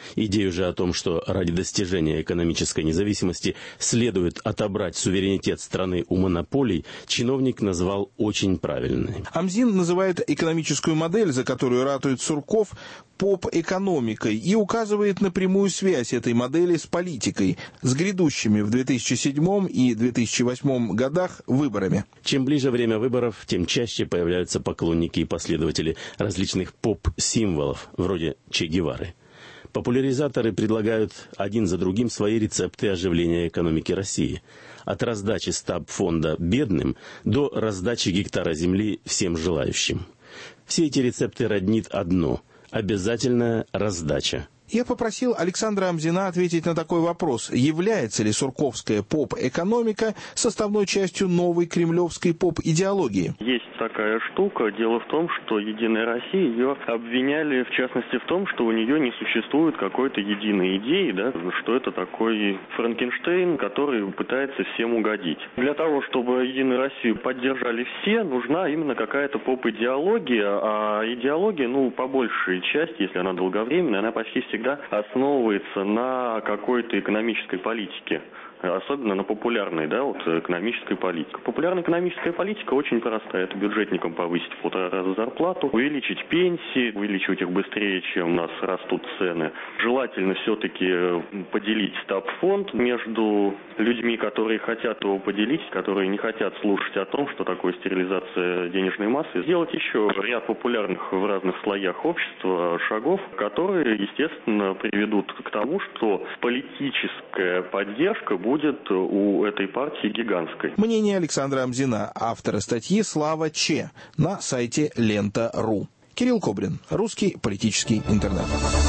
Speaker 23: Идею же о том, что ради достижения экономической независимости следует отобрать суверенитет страны у монополий, чиновник назвал очень правильной.
Speaker 9: Амзин называет экономическую модель, за которую ратует Сурков, поп-экономикой и указывает на прямую связь этой модели с политикой, с грядущими в две тысячи седьмом и две тысячи восьмом годах выборами.
Speaker 23: Чем ближе время выборов, тем чаще появляются поклонники и последователи различных поп-символов, вроде Че Гевары. Популяризаторы предлагают один за другим свои рецепты оживления экономики России. От раздачи стабфонда бедным до раздачи гектара земли всем желающим. Все эти рецепты роднит одно – обязательная раздача.
Speaker 9: Я попросил Александра Амзина ответить на такой вопрос. Является ли сурковская поп-экономика составной частью новой кремлевской поп-идеологии?
Speaker 6: Есть такая штука. Дело в том, что «Единая Россия» ее обвиняли, в частности, в том, что у нее не существует какой-то единой идеи, да, что это такой Франкенштейн, который пытается всем угодить. Для того, чтобы «Единую Россию» поддержали все, нужна именно какая-то поп-идеология, а идеология, ну, по большей части, если она долговременная, она почти всегда основывается на какой-то экономической политике. Особенно на популярной, да, вот экономической политике. Популярная экономическая политика очень простая. Это бюджетникам повысить в полтора раза зарплату, увеличить пенсии, увеличивать их быстрее, чем у нас растут цены. Желательно все-таки поделить стабфонд между людьми, которые хотят его поделить, которые не хотят слушать о том, что такое стерилизация денежной массы. Сделать еще ряд популярных в разных слоях общества шагов, которые, естественно, приведут к тому, что политическая поддержка будет будет у этой партии гигантской.
Speaker 9: Мнение Александра Амзина, автора статьи «Слава Че» на сайте лента точка ру. Кирилл Кобрин, русский политический интернет.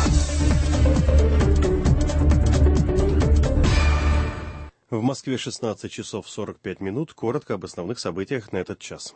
Speaker 2: В Москве шестнадцать часов сорок пять минут. Коротко об основных событиях на этот час.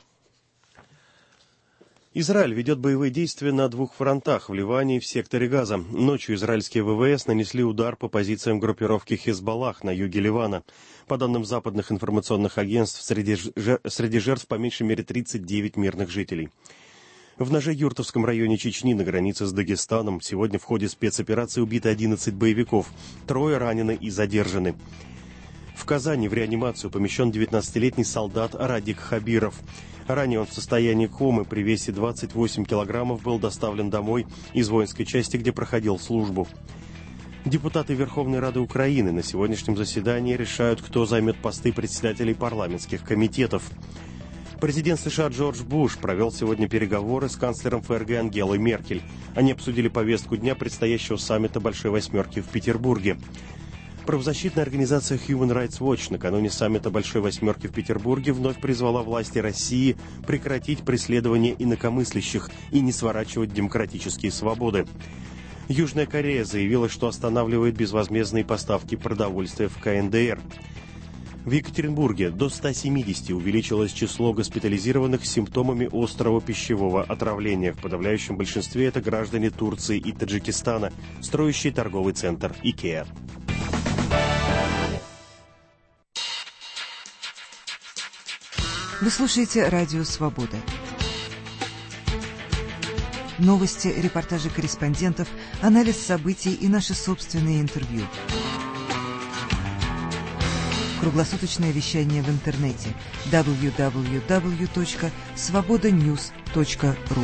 Speaker 2: Израиль ведет боевые действия на двух фронтах в Ливане и в секторе Газа. Ночью израильские ВВС нанесли удар по позициям группировки Хизбаллах на юге Ливана. По данным западных информационных агентств, среди, среди жертв по меньшей мере тридцать девять мирных жителей. В Ноже-Юртовском районе Чечни на границе с Дагестаном сегодня в ходе спецоперации убиты одиннадцать боевиков. Трое ранены и задержаны. В Казани в реанимацию помещен девятнадцатилетний солдат Радик Хабиров. Ранее он в состоянии комы при весе двадцать восемь килограммов был доставлен домой из воинской части, где проходил службу. Депутаты Верховной Рады Украины на сегодняшнем заседании решают, кто займет посты председателей парламентских комитетов. Президент США Джордж Буш провел сегодня переговоры с канцлером ФРГ Ангелой Меркель. Они обсудили повестку дня предстоящего саммита Большой Восьмерки в Петербурге. Правозащитная организация Human Rights Watch накануне саммита Большой Восьмерки в Петербурге вновь призвала власти России прекратить преследование инакомыслящих и не сворачивать демократические свободы. Южная Корея заявила, что останавливает безвозмездные поставки продовольствия в ка эн дэ эр. В Екатеринбурге до ста семидесяти увеличилось число госпитализированных с симптомами острого пищевого отравления. В подавляющем большинстве это граждане Турции и Таджикистана, строящие торговый центр «Икеа».
Speaker 7: Вы слушаете «Радио Свобода». Новости, репортажи корреспондентов, анализ событий и наши собственные интервью. Круглосуточное вещание в интернете дабл ю дабл ю дабл ю точка свобода ньюс точка ру.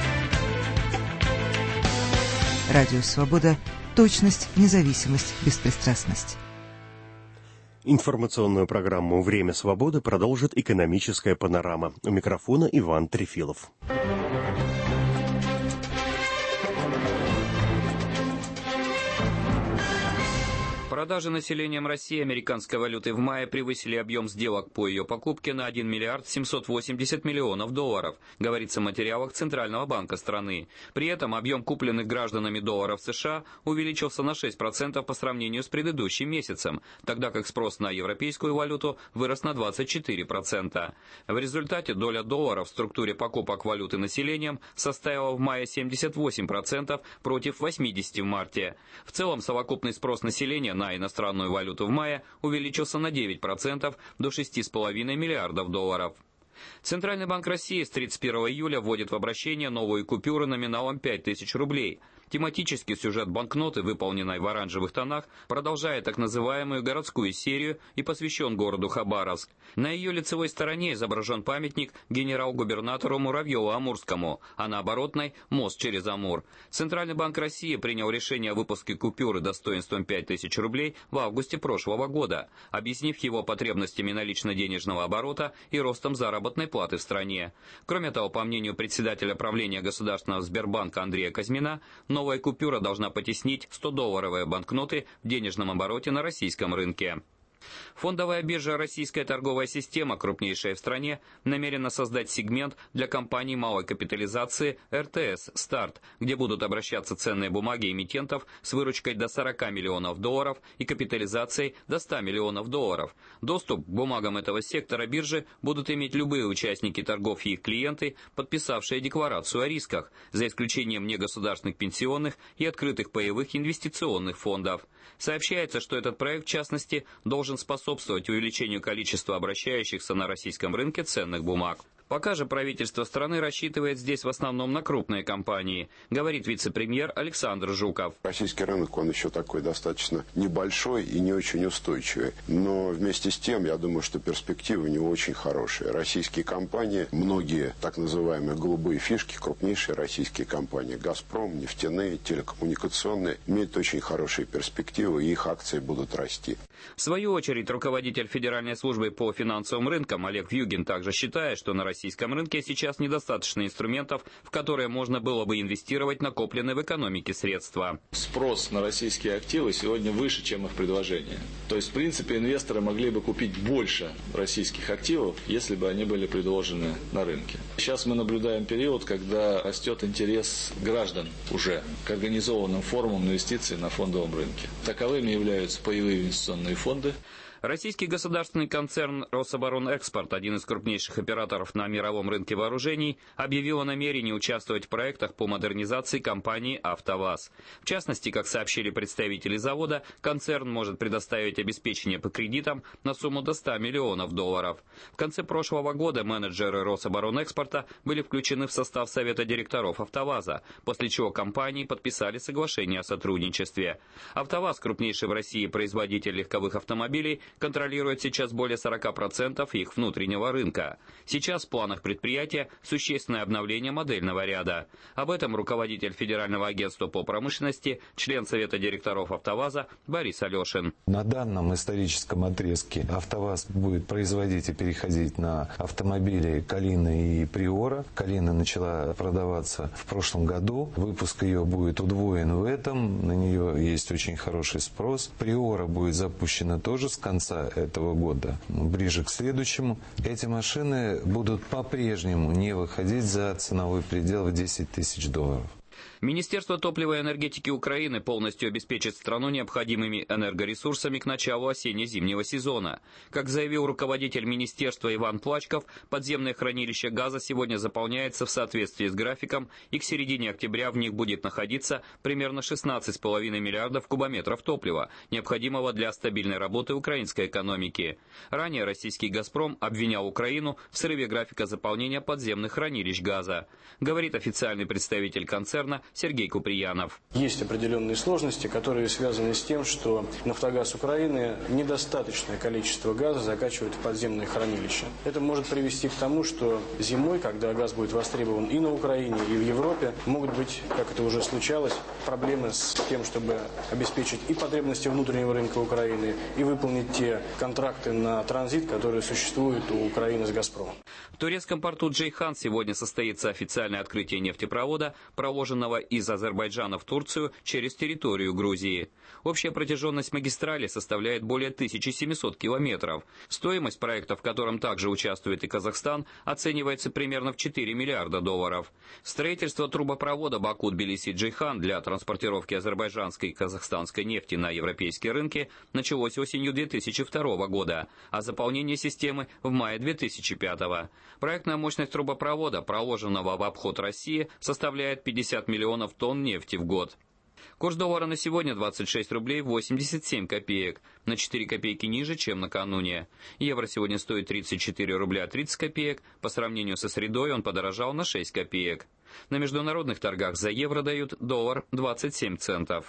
Speaker 7: Радио Свобода. Точность, независимость, беспристрастность.
Speaker 2: Информационную программу «Время свободы» продолжит экономическая панорама. У микрофона Иван Трефилов.
Speaker 8: Продажи населением России американской валюты в мае превысили объем сделок по ее покупке на один миллиард семьсот восемьдесят миллионов долларов, говорится в материалах Центрального банка страны. При этом объем купленных гражданами долларов США увеличился на шесть процентов по сравнению с предыдущим месяцем, тогда как спрос на европейскую валюту вырос на двадцать четыре процента. В результате доля долларов в структуре покупок валюты населением составила в мае семьдесят восемь процентов против восьмидесяти процентов в марте. В целом совокупный спрос населения на иностранную валюту в мае увеличился на девять процентов до шести с половиной миллиардов долларов. Центральный банк России с тридцать первого июля вводит в обращение новые купюры номиналом пять тысяч рублей. Тематический сюжет банкноты, выполненной в оранжевых тонах, продолжает так называемую городскую серию и посвящен городу Хабаровск. На ее лицевой стороне изображен памятник генерал-губернатору Муравьеву-Амурскому, а на оборотной – мост через Амур. Центральный банк России принял решение о выпуске купюры достоинством пять тысяч рублей в августе прошлого года, объяснив его потребностями налично-денежного оборота и ростом заработной платы в стране. Кроме того, по мнению председателя правления Государственного Сбербанка Андрея Козьмина, новая купюра должна потеснить сто-долларовые банкноты в денежном обороте на российском рынке. Фондовая биржа «Российская торговая система», крупнейшая в стране, намерена создать сегмент для компаний малой капитализации эр тэ эс «Старт», где будут обращаться ценные бумаги эмитентов с выручкой до сорока миллионов долларов и капитализацией до ста миллионов долларов. Доступ к бумагам этого сектора биржи будут иметь любые участники торгов и их клиенты, подписавшие декларацию о рисках, за исключением негосударственных пенсионных и открытых паевых инвестиционных фондов. Сообщается, что этот проект, в частности, должен способствовать увеличению количества обращающихся на российском рынке ценных бумаг. Пока же правительство страны рассчитывает здесь в основном на крупные компании, говорит вице-премьер Александр Жуков.
Speaker 3: Российский рынок, он еще такой достаточно небольшой и не очень устойчивый. Но вместе с тем, я думаю, что перспективы у него очень хорошие. Российские компании, многие так называемые голубые фишки, крупнейшие российские компании, «Газпром», нефтяные, телекоммуникационные, имеют очень хорошие перспективы, и их акции будут расти.
Speaker 8: В свою очередь, руководитель Федеральной службы по финансовым рынкам Олег Вьюгин также считает, что на российском рынке сейчас недостаточно инструментов, в которые можно было бы инвестировать накопленные в экономике средства.
Speaker 10: Спрос на российские активы сегодня выше, чем их предложение. То есть, в принципе, инвесторы могли бы купить больше российских активов, если бы они были предложены на рынке. Сейчас мы наблюдаем период, когда растет интерес граждан уже к организованным формам инвестиций на фондовом рынке. Таковыми являются паевые инвестиционные фонды.
Speaker 8: Российский государственный концерн «Рособоронэкспорт», один из крупнейших операторов на мировом рынке вооружений, объявил о намерении участвовать в проектах по модернизации компании «АвтоВАЗ». В частности, как сообщили представители завода, концерн может предоставить обеспечение по кредитам на сумму до ста миллионов долларов. В конце прошлого года менеджеры «Рособоронэкспорта» были включены в состав совета директоров «АвтоВАЗа», после чего компании подписали соглашение о сотрудничестве. «АвтоВАЗ», крупнейший в России производитель легковых автомобилей, контролирует сейчас более сорока процентов их внутреннего рынка. Сейчас в планах предприятия существенное обновление модельного ряда. Об этом руководитель Федерального агентства по промышленности, член Совета директоров «АвтоВАЗа» Борис Алешин.
Speaker 11: На данном историческом отрезке «АвтоВАЗ» будет производить и переходить на автомобили «Калина» и «Приора». «Калина» начала продаваться в прошлом году. Выпуск ее будет удвоен в этом. На нее есть очень хороший спрос. «Приора» будет запущена тоже с конца этого года, ближе к следующему. Эти машины будут по-прежнему не выходить за ценовой предел в десять тысяч долларов.
Speaker 8: Министерство топлива и энергетики Украины полностью обеспечит страну необходимыми энергоресурсами к началу осенне-зимнего сезона. Как заявил руководитель министерства Иван Плачков, подземное хранилище газа сегодня заполняется в соответствии с графиком, и к середине октября в них будет находиться примерно шестнадцать с половиной миллиардов кубометров топлива, необходимого для стабильной работы украинской экономики. Ранее российский «Газпром» обвинял Украину в срыве графика заполнения подземных хранилищ газа. Говорит официальный представитель концерна Сергей Куприянов.
Speaker 24: Есть определенные сложности, которые связаны с тем, что «Нафтогаз Украины» недостаточное количество газа закачивает в подземные хранилища. Это может привести к тому, что зимой, когда газ будет востребован и на Украине, и в Европе, могут быть, как это уже случалось, проблемы с тем, чтобы обеспечить и потребности внутреннего рынка Украины, и выполнить те контракты на транзит, которые существуют у Украины с «Газпромом».
Speaker 8: В турецком порту Джейхан сегодня состоится официальное открытие нефтепровода, проложенного из Азербайджана в Турцию через территорию Грузии. Общая протяженность магистрали составляет более тысячи семисот километров. Стоимость проекта, в котором также участвует и Казахстан, оценивается примерно в четыре миллиарда долларов. Строительство трубопровода Баку-Тбилиси-Джейхан для транспортировки азербайджанской и казахстанской нефти на европейские рынки началось осенью две тысячи второго года, а заполнение системы в мае две тысячи пятого. Проектная мощность трубопровода, проложенного в обход России, составляет пятьдесят миллионов тонн нефти в год. Курс доллара на сегодня двадцать шесть рублей восемьдесят семь копеек, на четыре копейки ниже, чем накануне. Евро сегодня стоит тридцать четыре рубля тридцать копеек, по сравнению со средой он подорожал на шесть копеек. На международных торгах за евро дают доллар двадцать семь центов.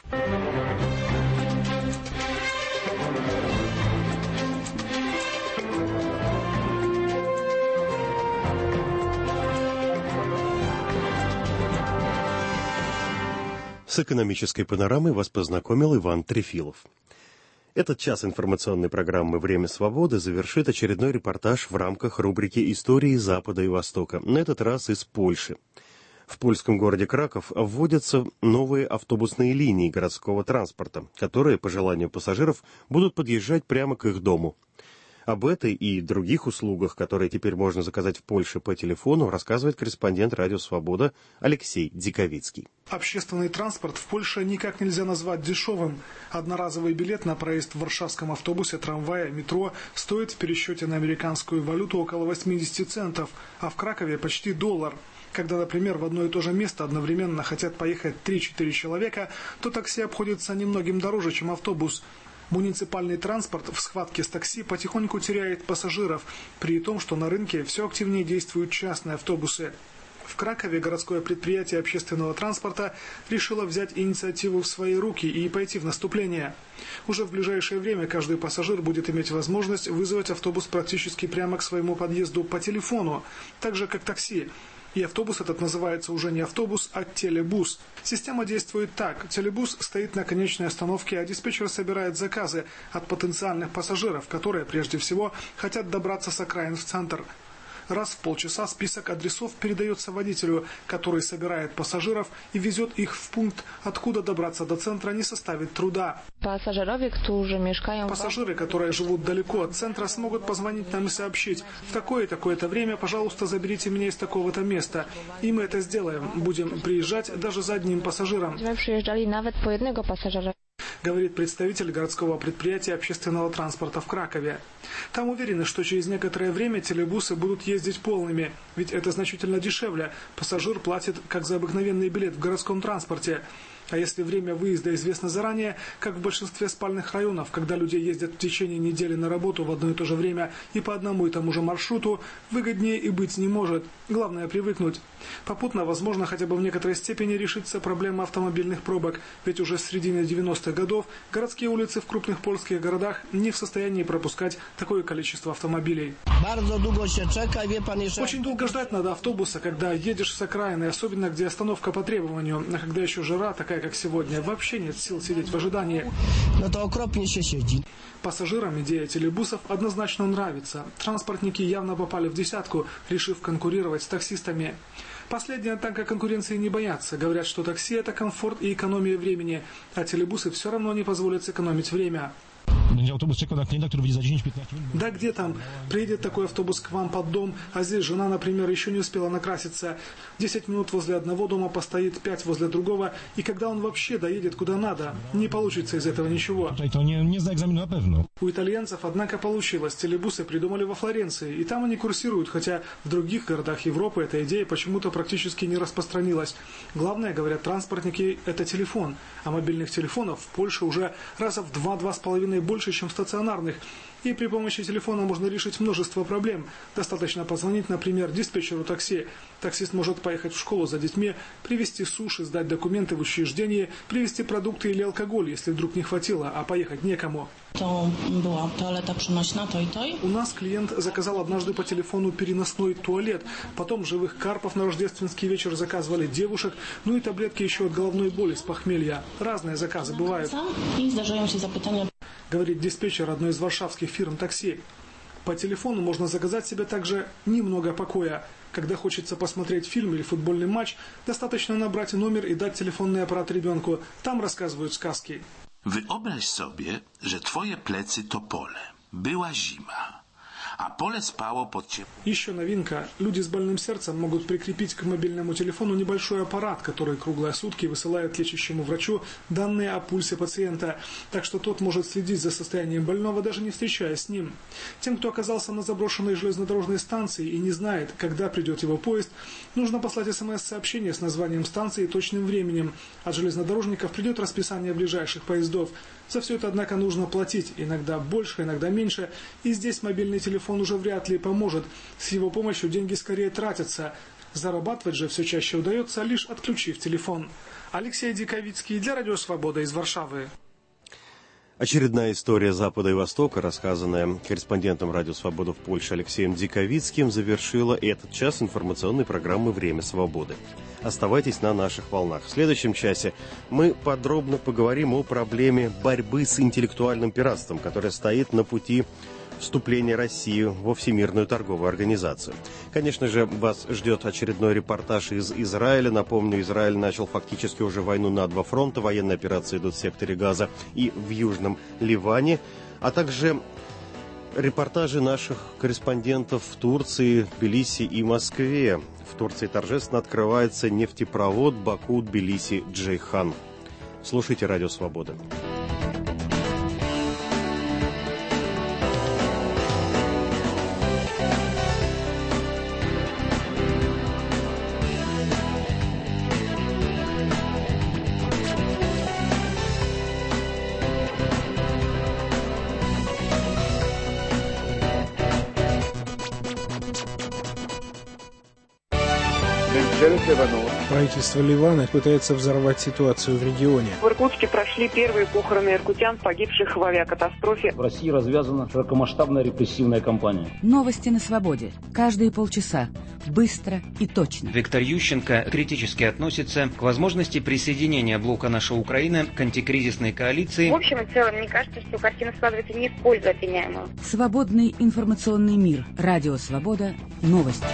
Speaker 2: С экономической панорамой вас познакомил Иван Трефилов. Этот час информационной программы «Время свободы» завершит очередной репортаж в рамках рубрики «Истории Запада и Востока», на этот раз из Польши. В польском городе Краков вводятся новые автобусные линии городского транспорта, которые, по желанию пассажиров, будут подъезжать прямо к их дому. Об этой и других услугах, которые теперь можно заказать в Польше по телефону, рассказывает корреспондент «Радио Свобода» Алексей Диковицкий.
Speaker 12: Общественный транспорт в Польше никак нельзя назвать дешевым. Одноразовый билет на проезд в варшавском автобусе, трамвае, метро стоит в пересчете на американскую валюту около восемьдесят центов, а в Кракове почти доллар. Когда, например, в одно и то же место одновременно хотят поехать три-четыре человека, то такси обходится немногим дороже, чем автобус. Муниципальный транспорт в схватке с такси потихоньку теряет пассажиров, при том, что на рынке все активнее действуют частные автобусы. В Кракове городское предприятие общественного транспорта решило взять инициативу в свои руки и пойти в наступление. Уже в ближайшее время каждый пассажир будет иметь возможность вызвать автобус практически прямо к своему подъезду по телефону, так же как такси. И автобус этот называется уже не автобус, а телебус. Система действует так. Телебус стоит на конечной остановке, а диспетчер собирает заказы от потенциальных пассажиров, которые прежде всего хотят добраться с окраин в центр. Раз в полчаса список адресов передается водителю, который собирает пассажиров и везет их в пункт, откуда добраться до центра не составит труда.
Speaker 13: Пассажиры,
Speaker 12: Пассажиры, которые живут далеко от центра, смогут позвонить нам и сообщить: в такое и такое-то время, пожалуйста, заберите меня из такого-то места. И мы это сделаем. Будем приезжать даже за одним пассажиром.
Speaker 13: Мы приезжали навіть по одному пассажиру.
Speaker 12: Говорит представитель городского предприятия общественного транспорта в Кракове. Там уверены, что через некоторое время телебусы будут ездить полными, ведь это значительно дешевле. Пассажир платит как за обыкновенный билет в городском транспорте. А если время выезда известно заранее, как в большинстве спальных районов, когда люди ездят в течение недели на работу в одно и то же время и по одному и тому же маршруту, выгоднее и быть не может. Главное привыкнуть. Попутно, возможно, хотя бы в некоторой степени решится проблема автомобильных пробок, ведь уже с середины девяностых годов городские улицы в крупных польских городах не в состоянии пропускать такое количество автомобилей. Очень долго ждать надо автобуса, когда едешь с окраины, особенно где остановка по требованию, а когда еще жара такая, как сегодня, вообще нет сил сидеть в ожидании.
Speaker 14: Но то окропнее сидит.
Speaker 12: Пассажирам идея телебусов однозначно нравится. Транспортники явно попали в десятку, решив конкурировать с таксистами. Последние, однако, конкуренции не боятся. Говорят, что такси – это комфорт и экономия времени, а телебусы все равно не позволят сэкономить время. Да где там? Приедет такой автобус к вам под дом, а здесь жена, например, еще не успела накраситься. Десять минут возле одного дома постоит, пять возле другого, и когда он вообще доедет куда надо, не получится из этого ничего. У итальянцев, однако, получилось. Телебусы придумали во Флоренции, и там они курсируют, хотя в других городах Европы эта идея почему-то практически не распространилась. Главное, говорят транспортники, это телефон, а мобильных телефонов в Польше уже раза в два-два с половиной больше, чем стационарных. И при помощи телефона можно решить множество проблем. Достаточно позвонить, например, диспетчеру такси. Таксист может поехать в школу за детьми, привезти суши, сдать документы в учреждение, привезти продукты или алкоголь, если вдруг не хватило, а поехать некому.
Speaker 14: То была туалета приносна, то и то.
Speaker 12: У нас клиент заказал однажды по телефону переносной туалет, потом живых карпов на рождественский вечер заказывали девушек, ну и таблетки еще от головной боли с похмелья. Разные заказы бывают.
Speaker 14: И зdarzają запитания.
Speaker 12: Говорит диспетчер одной из варшавских фирм такси. По телефону можно заказать себе также немного покоя. Когда хочется посмотреть фильм или футбольный матч, достаточно набрать номер и дать телефонный аппарат ребенку. Там рассказывают сказки.
Speaker 15: Wyobraź sobie, że twoje plecy to pole. Była zima, a pole spało pod ciepło.
Speaker 12: Еще новинка. Люди с больным сердцем могут прикрепить к мобильному телефону небольшой аппарат, который круглые сутки высылает лечащему врачу данные о пульсе пациента, так что тот может следить за состоянием больного, даже не встречаясь с ним. Тем, кто оказался на заброшенной железнодорожной станции и не знает, когда придет его поезд, нужно послать смс-сообщение с названием станции и точным временем. От железнодорожников придет расписание ближайших поездов. За все это, однако, нужно платить, иногда больше, иногда меньше, и здесь мобильный телефон уже вряд ли поможет. С его помощью деньги скорее тратятся. Зарабатывать же все чаще удается, лишь отключив телефон. Алексей Диковицкий для Радио Свобода из Варшавы.
Speaker 2: Очередная история Запада и Востока, рассказанная корреспондентом Радио Свобода в Польше Алексеем Диковицким, завершила этот час информационной программы «Время свободы». Оставайтесь на наших волнах. В следующем часе мы подробно поговорим о проблеме борьбы с интеллектуальным пиратством, которая стоит на пути вступления России во Всемирную торговую организацию. Конечно же, вас ждет очередной репортаж из Израиля. Напомню, Израиль начал фактически уже войну на два фронта. Военные операции идут в секторе Газа и в Южном Ливане. А также репортажи наших корреспондентов в Турции, Тбилиси и Москве. В Турции торжественно открывается нефтепровод Баку-Тбилиси-Джейхан. Слушайте Радио Свобода.
Speaker 1: Правительство Ливана пытается взорвать ситуацию в регионе.
Speaker 16: В Иркутске прошли первые похороны иркутян, погибших в авиакатастрофе.
Speaker 17: В России развязана широкомасштабная репрессивная кампания.
Speaker 18: Новости на свободе. Каждые полчаса. Быстро и точно.
Speaker 21: Виктор Ющенко критически относится к возможности присоединения блока «Наша Украина» к антикризисной коалиции.
Speaker 25: В общем и целом, мне кажется, что картина складывается не в пользу обвиняемого.
Speaker 18: Свободный информационный мир. Радио Свобода. Новости.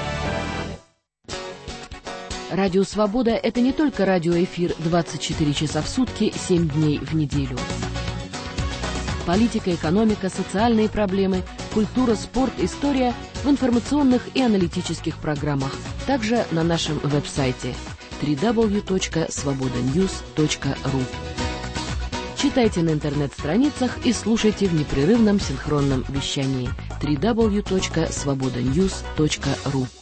Speaker 18: Радио «Свобода» — это не только радиоэфир двадцать четыре часа в сутки, семь дней в неделю. Политика, экономика, социальные проблемы, культура, спорт, история в информационных и аналитических программах. Также на нашем веб-сайте дабл ю дабл ю дабл ю точка свобода ньюс точка ру. Читайте на интернет-страницах и слушайте в непрерывном синхронном вещании дабл ю дабл ю дабл ю точка свобода ньюс точка ру.